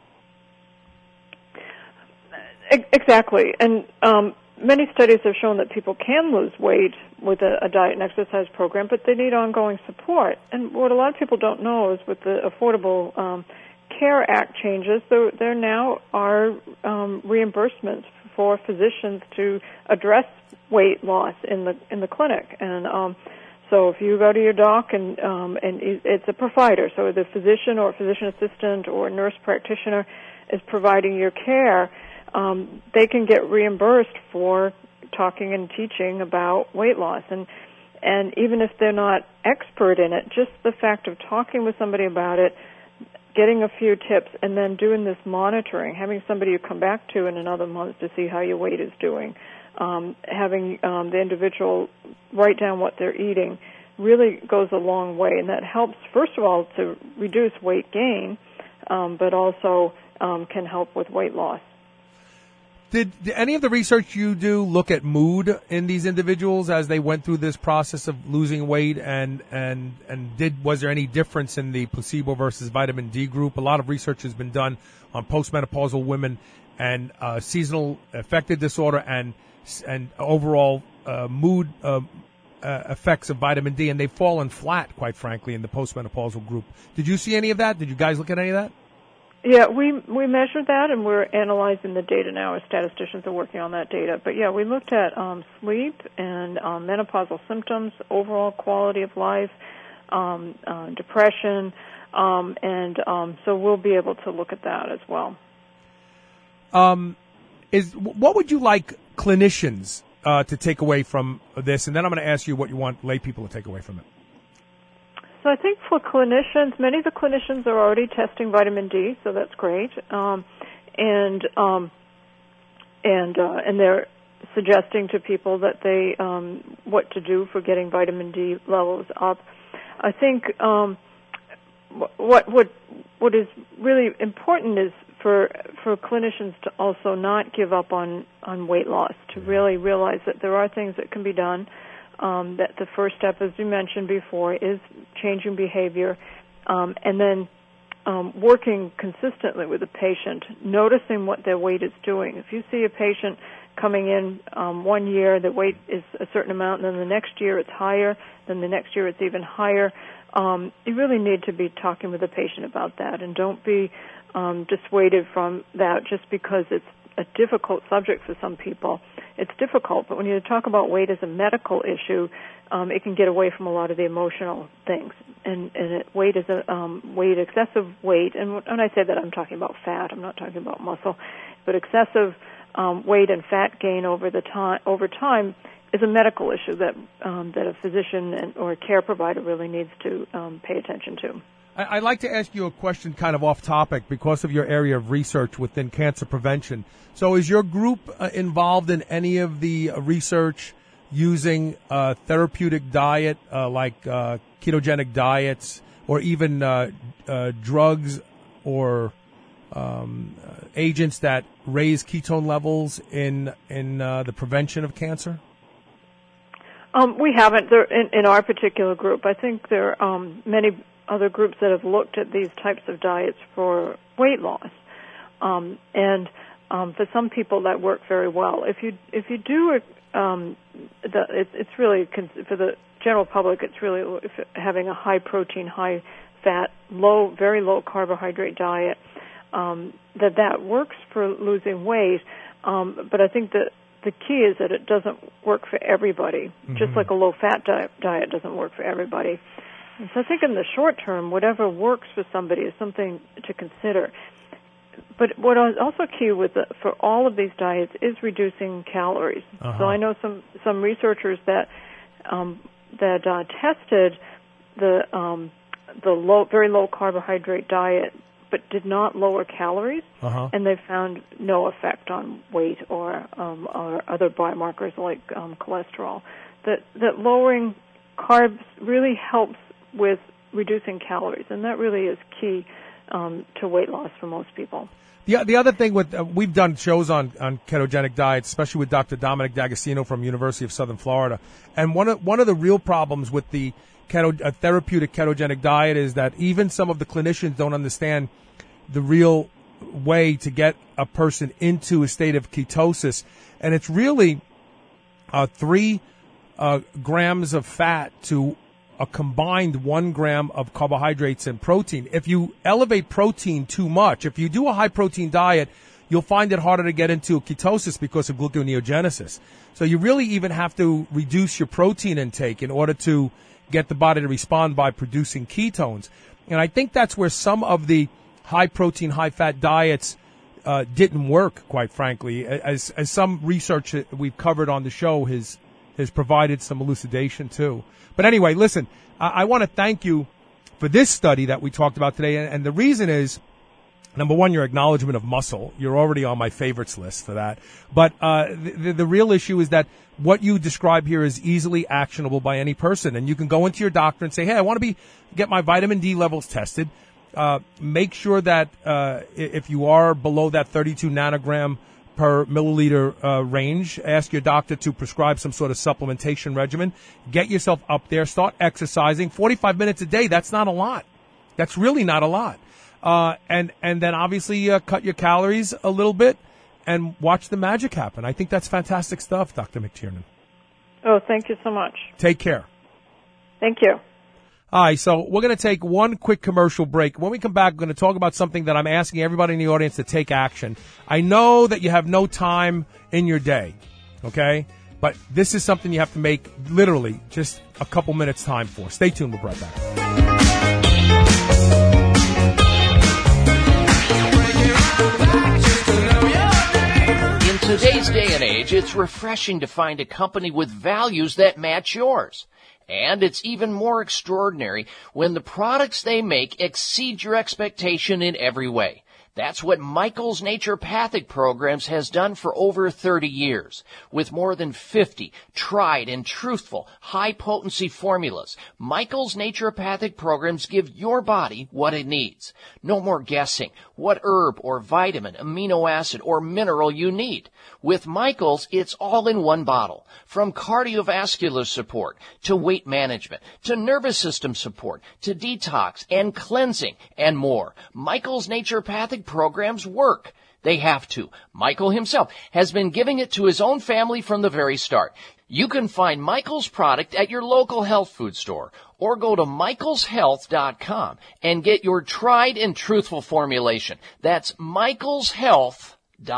Exactly. And many studies have shown that people can lose weight with a diet and exercise program, but they need ongoing support. And what a lot of people don't know is with the Affordable Care Act changes, there now are reimbursements for physicians to address weight loss in the clinic. And so if you go to your doc and it's a provider, so the physician or physician assistant or nurse practitioner is providing your care, they can get reimbursed for talking and teaching about weight loss. And even if they're not expert in it, just the fact of talking with somebody about it, getting a few tips, and then doing this monitoring, having somebody you come back to in another month to see how your weight is doing, having the individual write down what they're eating, really goes a long way. And that helps, first of all, to reduce weight gain, but also can help with weight loss. Did any of the research you do look at mood in these individuals as they went through this process of losing weight, and was there any difference in the placebo versus vitamin D group? A lot of research has been done on postmenopausal women and seasonal affective disorder and overall mood effects of vitamin D, and they've fallen flat, quite frankly, in the postmenopausal group. Did you see any of that? Did you guys look at any of that? Yeah, we measured that, and we're analyzing the data now. Our statisticians are working on that data. But yeah, we looked at sleep and menopausal symptoms, overall quality of life, depression, and so we'll be able to look at that as well. What would you like clinicians to take away from this? And then I'm going to ask you what you want lay people to take away from it. So I think for clinicians, many of the clinicians are already testing vitamin D, so that's great. And they're suggesting to people that they what to do for getting vitamin D levels up. I think what is really important is for clinicians to also not give up on weight loss, to really realize that there are things that can be done. That the first step, as you mentioned before, is changing behavior, and then working consistently with the patient, noticing what their weight is doing. If you see a patient coming in 1 year, the weight is a certain amount, and then the next year it's higher, then the next year it's even higher, you really need to be talking with the patient about that, and don't be dissuaded from that just because it's a difficult subject for some people. It's difficult, but when you talk about weight as a medical issue, it can get away from a lot of the emotional things. And weight is excessive weight, and when I say that, I'm talking about fat. I'm not talking about muscle, but excessive weight and fat gain over time is a medical issue that a physician or a care provider really needs to pay attention to. I'd like to ask you a question kind of off topic because of your area of research within cancer prevention. So is your group involved in any of the research using therapeutic diet like ketogenic diets or even drugs or agents that raise ketone levels in the prevention of cancer? We haven't in our particular group. I think there are many other groups that have looked at these types of diets for weight loss, and for some people that work very well. If you do it's really for the general public. It's really having a high protein, high fat, very low carbohydrate diet that works for losing weight. But I think that the key is that it doesn't work for everybody. Mm-hmm. Just like a low fat diet doesn't work for everybody. And so I think in the short term, whatever works for somebody is something to consider. But what is also key for all of these diets is reducing calories. Uh-huh. So I know some researchers that tested the very low carbohydrate diet, but did not lower calories, uh-huh. and they found no effect on weight or other biomarkers like cholesterol. That lowering carbs really helps with reducing calories, and that really is key to weight loss for most people. The other thing we've done shows on ketogenic diets, especially with Dr. Dominic D'Agostino from University of Southern Florida, and one of the real problems with the therapeutic ketogenic diet is that even some of the clinicians don't understand the real way to get a person into a state of ketosis, and it's really 3 grams of fat to a combined 1 gram of carbohydrates and protein. If you elevate protein too much, if you do a high protein diet, you'll find it harder to get into ketosis because of gluconeogenesis. So you really even have to reduce your protein intake in order to get the body to respond by producing ketones. And I think that's where some of the high protein, high fat diets didn't work, quite frankly, as some research that we've covered on the show has provided some elucidation too. But anyway, listen, I want to thank you for this study that we talked about today. And the reason is, number one, your acknowledgement of muscle. You're already on my favorites list for that. But the real issue is that what you describe here is easily actionable by any person. And you can go into your doctor and say, hey, I want to get my vitamin D levels tested. Make sure that if you are below that 32 nanogram per milliliter range. Ask your doctor to prescribe some sort of supplementation regimen. Get yourself up there. Start exercising. 45 minutes a day, that's not a lot. That's really not a lot. And then obviously cut your calories a little bit and watch the magic happen. I think that's fantastic stuff, Dr. McTiernan. Oh, thank you so much. Take care. Thank you. All right, so we're going to take one quick commercial break. When we come back, we're going to talk about something that I'm asking everybody in the audience to take action. I know that you have no time in your day, okay? But this is something you have to make literally just a couple minutes time for. Stay tuned. We'll be right back. In today's day and age, it's refreshing to find a company with values that match yours. And it's even more extraordinary when the products they make exceed your expectation in every way. That's what Michael's Naturopathic Programs has done for over 30 years. With more than 50 tried and truthful, high-potency formulas, Michael's Naturopathic Programs give your body what it needs. No more guessing what herb or vitamin, amino acid, or mineral you need. With Michael's, it's all in one bottle. From cardiovascular support, to weight management, to nervous system support, to detox and cleansing, and more. Michael's Naturopathic Programs work. They have to. Michael himself has been giving it to his own family from the very start. You can find Michael's product at your local health food store or go to michaelshealth.com and get your tried and truthful formulation. That's michaelshealth.com.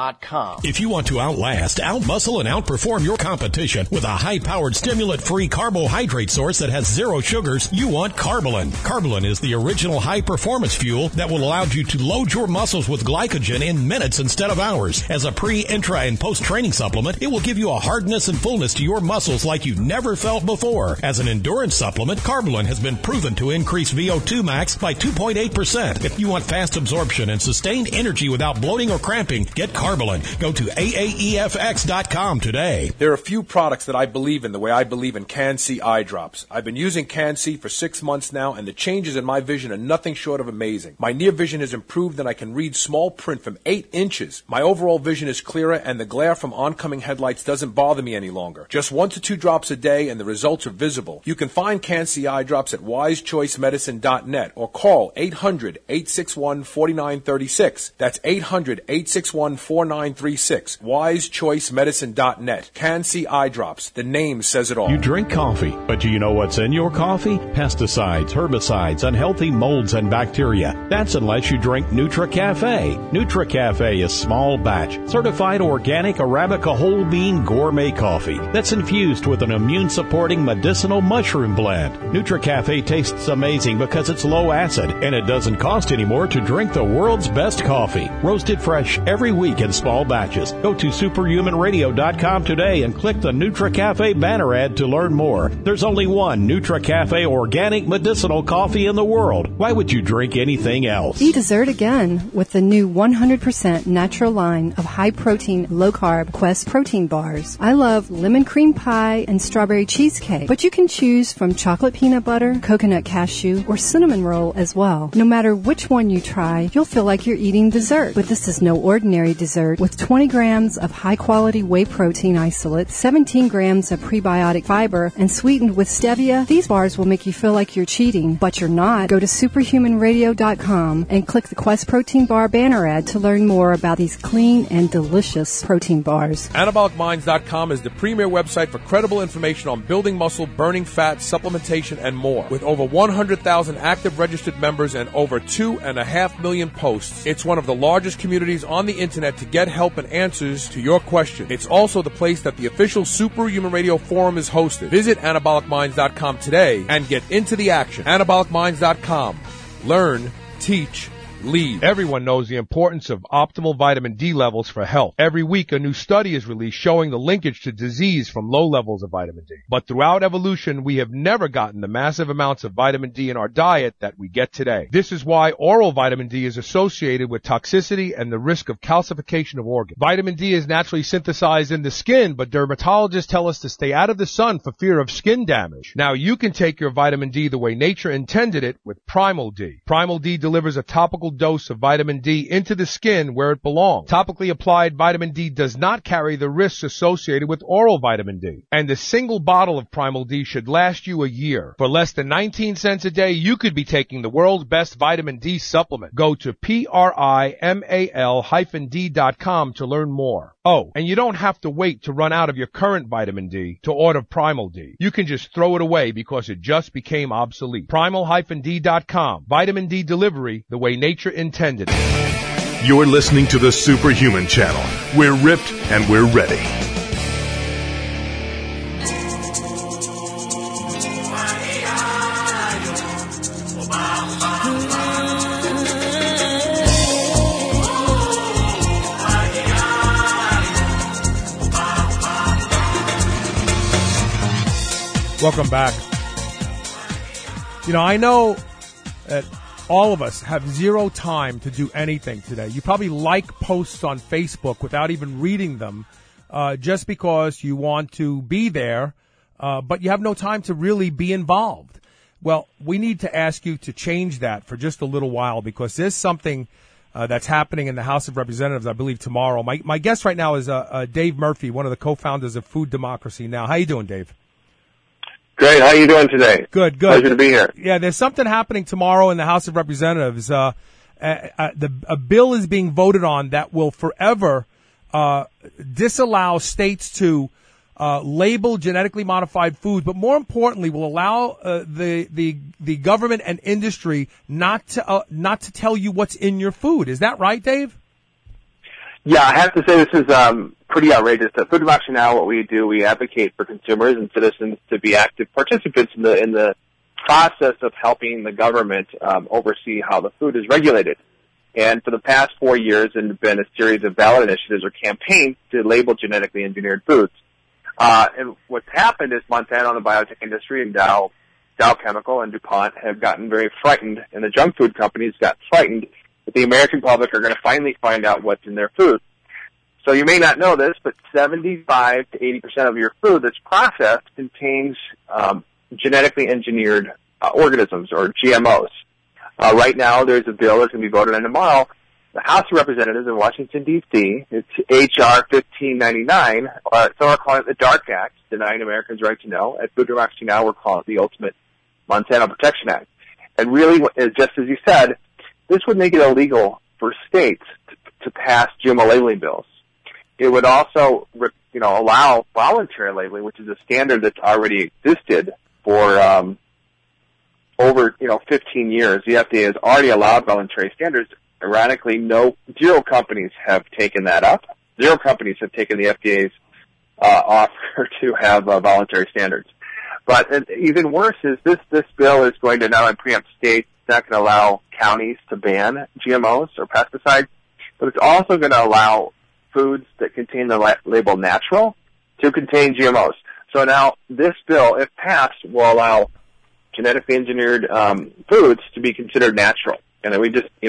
If you want to outlast, outmuscle, and outperform your competition with a high-powered, stimulant-free carbohydrate source that has zero sugars, you want Carbolin. Carbolin is the original high-performance fuel that will allow you to load your muscles with glycogen in minutes instead of hours. As a pre, intra, and post-training supplement, it will give you a hardness and fullness to your muscles like you've never felt before. As an endurance supplement, Carbolin has been proven to increase VO2 max by 2.8%. If you want fast absorption and sustained energy without bloating or cramping, get Carbolin. Go to AAEFX.com today. There are a few products that I believe in the way I believe in Can-C eye drops. I've been using Can-C for 6 months now, and the changes in my vision are nothing short of amazing. My near vision has improved, and I can read small print from 8 inches. My overall vision is clearer, and the glare from oncoming headlights doesn't bother me any longer. Just 1 to 2 drops a day, and the results are visible. You can find Can-C eye drops at wisechoicemedicine.net or call 800-861-4936. That's 800-861-4936. wisechoicemedicine.net. Can-C eye drops. The name says it all. You drink coffee, but do you know what's in your coffee? Pesticides, herbicides, unhealthy molds and bacteria. That's unless you drink NutriCafe. NutriCafe is small batch, certified organic Arabica whole bean gourmet coffee that's infused with an immune supporting medicinal mushroom blend. NutriCafe tastes amazing because it's low acid and it doesn't cost any more to drink the world's best coffee. Roasted fresh every week in small batches. Go to superhumanradio.com today and click the NutriCafe banner ad to learn more. There's only one NutriCafe organic medicinal coffee in the world. Why would you drink anything else? Eat dessert again with the new 100% natural line of high-protein, low-carb Quest protein bars. I love lemon cream pie and strawberry cheesecake, but you can choose from chocolate peanut butter, coconut cashew, or cinnamon roll as well. No matter which one you try, you'll feel like you're eating dessert. But this is no ordinary dessert. With 20 grams of high-quality whey protein isolate, 17 grams of prebiotic fiber, and sweetened with stevia, these bars will make you feel like you're cheating, but you're not. Go to superhumanradio.com and click the Quest Protein Bar banner ad to learn more about these clean and delicious protein bars. AnabolicMinds.com is the premier website for credible information on building muscle, burning fat, supplementation, and more. With over 100,000 active registered members and over 2.5 million posts, it's one of the largest communities on the internet to get help and answers to your questions. It's also the place that the official Superhuman Radio Forum is hosted. Visit AnabolicMinds.com today and get into the action. AnabolicMinds.com. Learn, teach, lead. Everyone knows the importance of optimal vitamin D levels for health. Every week, a new study is released showing the linkage to disease from low levels of vitamin D. But throughout evolution, we have never gotten the massive amounts of vitamin D in our diet that we get today. This is why oral vitamin D is associated with toxicity and the risk of calcification of organs. Vitamin D is naturally synthesized in the skin, but dermatologists tell us to stay out of the sun for fear of skin damage. Now, you can take your vitamin D the way nature intended it with Primal D. Primal D delivers a topical dose of vitamin D into the skin where it belongs. Topically applied vitamin D does not carry the risks associated with oral vitamin D. And a single bottle of Primal D should last you a year. For less than 19 cents a day, you could be taking the world's best vitamin D supplement. Go to primal-d.com to learn more. Oh, and you don't have to wait to run out of your current vitamin D to order Primal D. You can just throw it away because it just became obsolete. Primal-d.com. Vitamin D delivery the way nature intended it. You're listening to the Superhuman Channel. We're ripped and we're ready. Welcome back. I know that all of us have zero time to do anything today. You probably like posts on Facebook without even reading them, just because you want to be there, but you have no time to really be involved. Well, we need to ask you to change that for just a little while, because there's something that's happening in the House of Representatives, I believe, tomorrow. My guest right now is Dave Murphy, one of the co-founders of Food Democracy Now! How you doing, Dave? Great. How are you doing today? Good. Pleasure to be here. Yeah, there's something happening tomorrow in the House of Representatives. A bill is being voted on that will forever disallow states to label genetically modified foods, but more importantly, will allow the government and industry not to tell you what's in your food. Is that right, Dave? Yeah, I have to say this is pretty outrageous. At Food Democracy Now! What we do, we advocate for consumers and citizens to be active participants in the process of helping the government oversee how the food is regulated. And for the past 4 years, there have been a series of ballot initiatives or campaigns to label genetically engineered foods. And what's happened is Monsanto and the biotech industry and Dow Chemical and DuPont have gotten very frightened, and the junk food companies got frightened that the American public are going to finally find out what's in their food. So you may not know this, but 75 to 80% of your food that's processed contains genetically engineered organisms or GMOs. Right now, there's a bill that's going to be voted on tomorrow. The House of Representatives in Washington, D.C., it's H.R. 1599, some are calling it the DARK Act, Denying Americans' Right to Know. At Food Democracy Now! We're calling it the Ultimate Monsanto Protection Act. And really, just as you said, this would make it illegal for states to pass GMO labeling bills. It would also, allow voluntary labeling, which is a standard that's already existed for over 15 years. The FDA has already allowed voluntary standards. Ironically, zero companies have taken that up. Zero companies have taken the FDA's offer to have voluntary standards. But even worse is this bill is going to not only preempt states, it's not going to allow counties to ban GMOs or pesticides, but it's also going to allow foods that contain the label natural to contain GMOs. So now this bill, if passed, will allow genetically engineered foods to be considered natural. And then we just, Wait.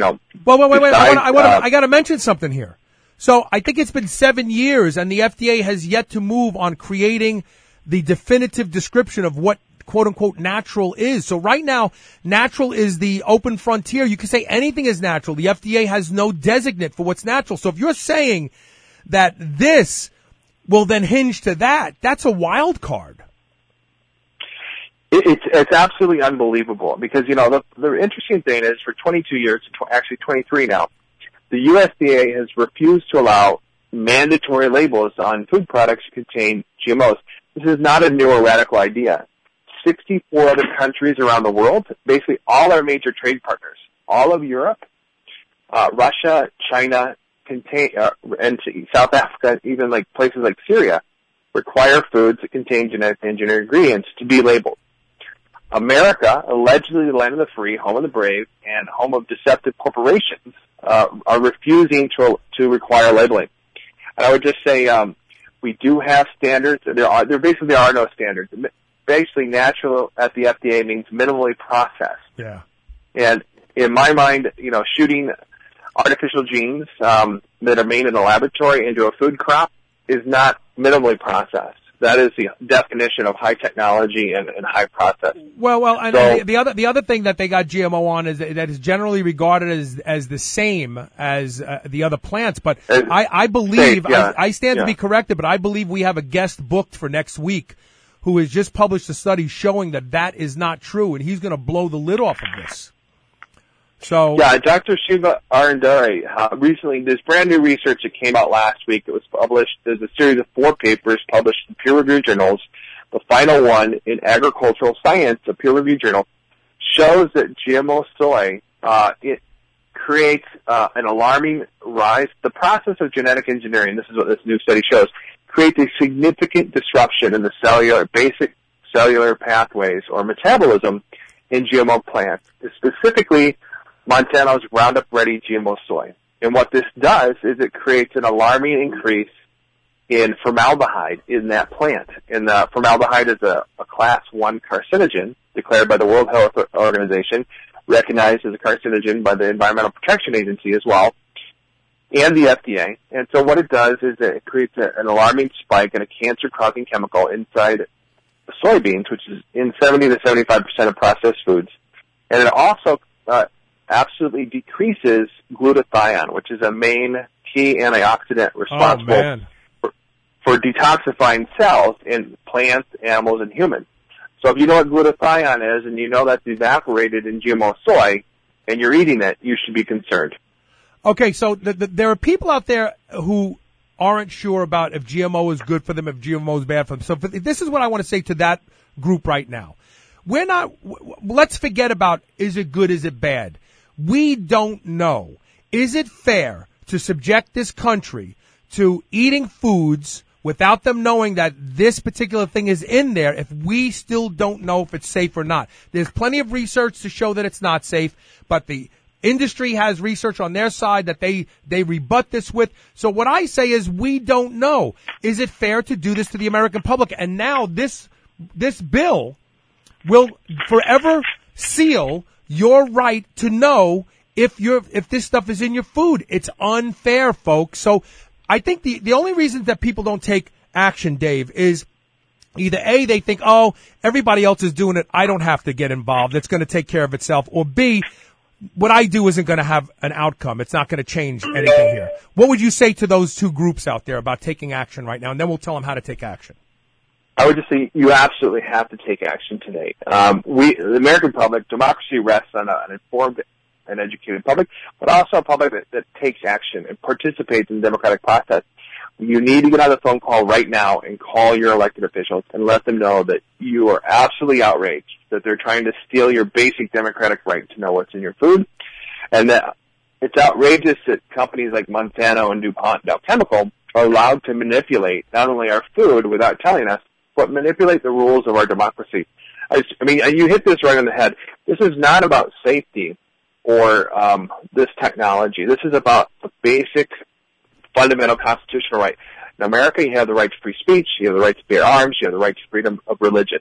I got to mention something here. So I think it's been 7 years, and the FDA has yet to move on creating the definitive description of what quote-unquote natural is. So right now, natural is the open frontier. You can say anything is natural. The FDA has no designate for what's natural. So if you're saying that this will then hinge to that, that's a wild card. It's absolutely unbelievable because, the interesting thing is for 22 years, actually 23 now, the USDA has refused to allow mandatory labels on food products that contain GMOs. This is not a new or radical idea. 64 other countries around the world, basically all our major trade partners, all of Europe, Russia, China, and South Africa, even like places like Syria, require foods that contain genetically engineered ingredients to be labeled. America, allegedly the land of the free, home of the brave, and home of deceptive corporations, are refusing to require labeling. And I would just say we do have standards. There basically are no standards. Basically, natural at the FDA means minimally processed. Yeah. And in my mind, shooting artificial genes that are made in a laboratory into a food crop is not minimally processed. That is the definition of high technology and high process. Well, and So- the other thing that they got GMO on is that is generally regarded as the same as the other plants. But I believe safe, yeah. I stand to Yeah. be corrected, but I believe we have a guest booked for next week who has just published a study showing that is not true, and he's going to blow the lid off of this. So yeah, Dr. Shiva Arandare, recently, this brand new research that came out last week, it was published, there's a series of 4 papers published in peer-reviewed journals. The final one in Agricultural Science, a peer-reviewed journal, shows that GMO soy, it creates an alarming rise. The process of genetic engineering, this is what this new study shows, creates a significant disruption in the basic cellular pathways or metabolism in GMO plants, specifically Monsanto's Roundup Ready GMO soy. And what this does is it creates an alarming increase in formaldehyde in that plant. And formaldehyde is a class 1 carcinogen declared by the World Health Organization, recognized as a carcinogen by the Environmental Protection Agency as well, and the FDA. And so what it does is it creates an alarming spike in a cancer-causing chemical inside soybeans, which is in 70 to 75% of processed foods. And it also absolutely decreases glutathione, which is a main key antioxidant responsible for detoxifying cells in plants, animals, and humans. So if you know what glutathione is and you know that's evaporated in GMO soy and you're eating it, you should be concerned. Okay, so there are people out there who aren't sure about if GMO is good for them, if GMO is bad for them. So this is what I want to say to that group right now. Let's forget about is it good, is it bad. We don't know. Is it fair to subject this country to eating foods without them knowing that this particular thing is in there if we still don't know if it's safe or not? There's plenty of research to show that it's not safe, but the industry has research on their side that they rebut this with. So what I say is we don't know. Is it fair to do this to the American public? And now this bill will forever seal your right to know if this stuff is in your food. It's unfair, folks. So I think the only reason that people don't take action, Dave, is either A, they think, oh, everybody else is doing it, I don't have to get involved, it's going to take care of itself, or B, what I do isn't going to have an outcome. It's not going to change anything here. What would you say to those two groups out there about taking action right now? And then we'll tell them how to take action. I would just say you absolutely have to take action today. The American public, democracy rests on an informed and educated public, but also a public that takes action and participates in the democratic process. You need to get on the phone call right now and call your elected officials and let them know that you are absolutely outraged that they're trying to steal your basic democratic right to know what's in your food, and that it's outrageous that companies like Monsanto and DuPont Dow Chemical are allowed to manipulate not only our food without telling us, but manipulate the rules of our democracy. I mean, you hit this right on the head. This is not about safety or this technology. This is about the basic fundamental constitutional right. In America, you have the right to free speech, you have the right to bear arms, you have the right to freedom of religion.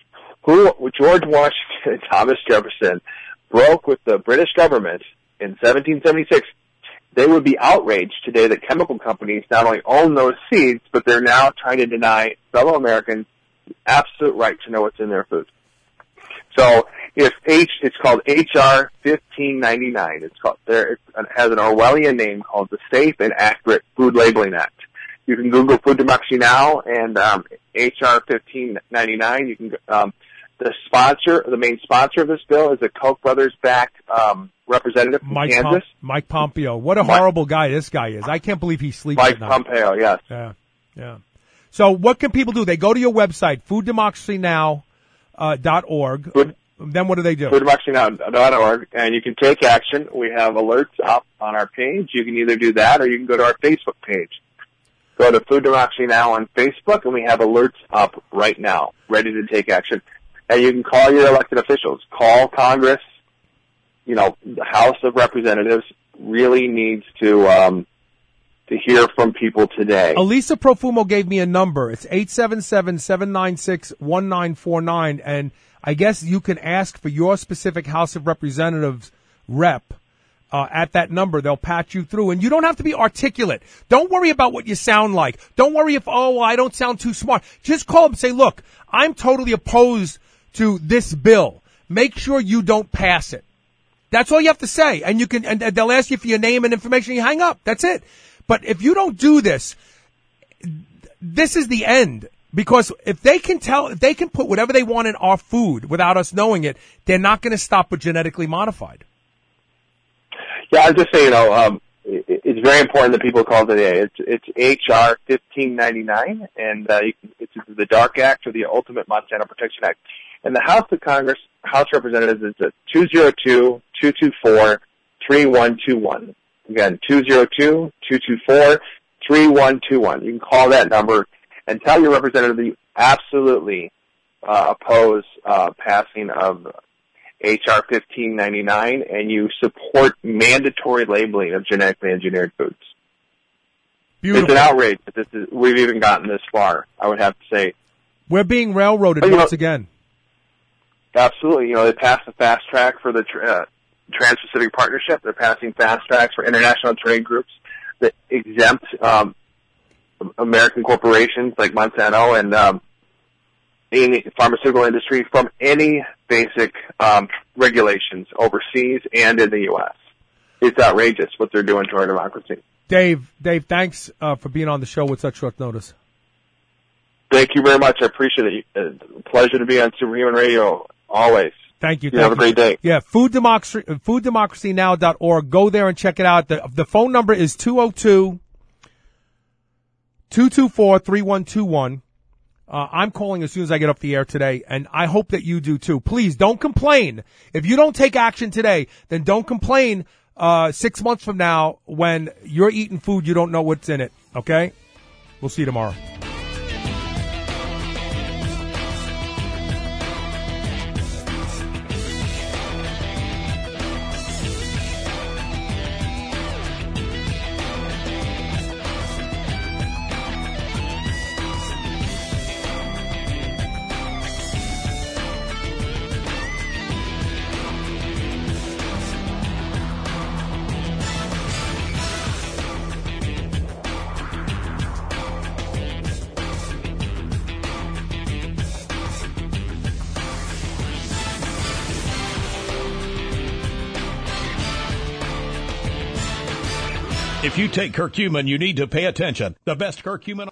George Washington and Thomas Jefferson broke with the British government in 1776, they would be outraged today that chemical companies not only own those seeds, but they're now trying to deny fellow Americans the absolute right to know what's in their food. So it's called H.R. 1599. It has an Orwellian name called the Safe and Accurate Food Labeling Act. You can Google Food Democracy Now! And H.R. 1599. You can the main sponsor of this bill is a Koch brothers-backed representative from Kansas. Mike Pompeo. What a horrible guy this guy is. I can't believe he sleeps Mike at night. Pompeo, yes. Yeah. So what can people do? They go to your website, fooddemocracynow.org. Then what do they do? Fooddemocracynow.org, and you can take action. We have alerts up on our page. You can either do that or you can go to our Facebook page. Go to Food Democracy Now! On Facebook, and we have alerts up right now, ready to take action. And you can call your elected officials. Call Congress. You know, the House of Representatives really needs to hear from people today. Elisa Profumo gave me a number. It's 877-796-1949, and I guess you can ask for your specific House of Representatives rep at that number. They'll patch you through, and you don't have to be articulate. Don't worry about what you sound like. Don't worry if, I don't sound too smart. Just call them and say, look, I'm totally opposed to this bill. Make sure you don't pass it. That's all you have to say. And you can, and they'll ask you for your name and information. You hang up. That's it. But if you don't do this, this is the end. Because if they can put whatever they want in our food without us knowing it, they're not going to stop with genetically modified. Yeah, I'll just say, it's very important that people call today. It's HR 1599, and it's the DARK Act, or the Ultimate Monsanto Protection Act. And the House of Congress, House Representatives, is at 202-224-3121. Again, 202-224-3121. You can call that number and tell your representative that you absolutely oppose passing of HR 1599, and you support mandatory labeling of genetically engineered foods. Beautiful. It's an outrage that we've even gotten this far, I would have to say. We're being railroaded once again. Absolutely. They passed the fast track for the Trans-Pacific Partnership. They're passing fast tracks for international trade groups that exempt American corporations like Monsanto and the pharmaceutical industry from any basic regulations overseas and in the U.S. It's outrageous what they're doing to our democracy. Dave, thanks for being on the show with such short notice. Thank you very much. I appreciate it. Pleasure to be on Superhuman Radio always. Thank you. Have a great day. Yeah, fooddemocracynow.org. Go there and check it out. The phone number is 202-224-3121. I'm calling as soon as I get off the air today, and I hope that you do too. Please don't complain. If you don't take action today, then don't complain 6 months from now when you're eating food you don't know what's in it. Okay? We'll see you tomorrow. If you take curcumin, you need to pay attention. The best curcumin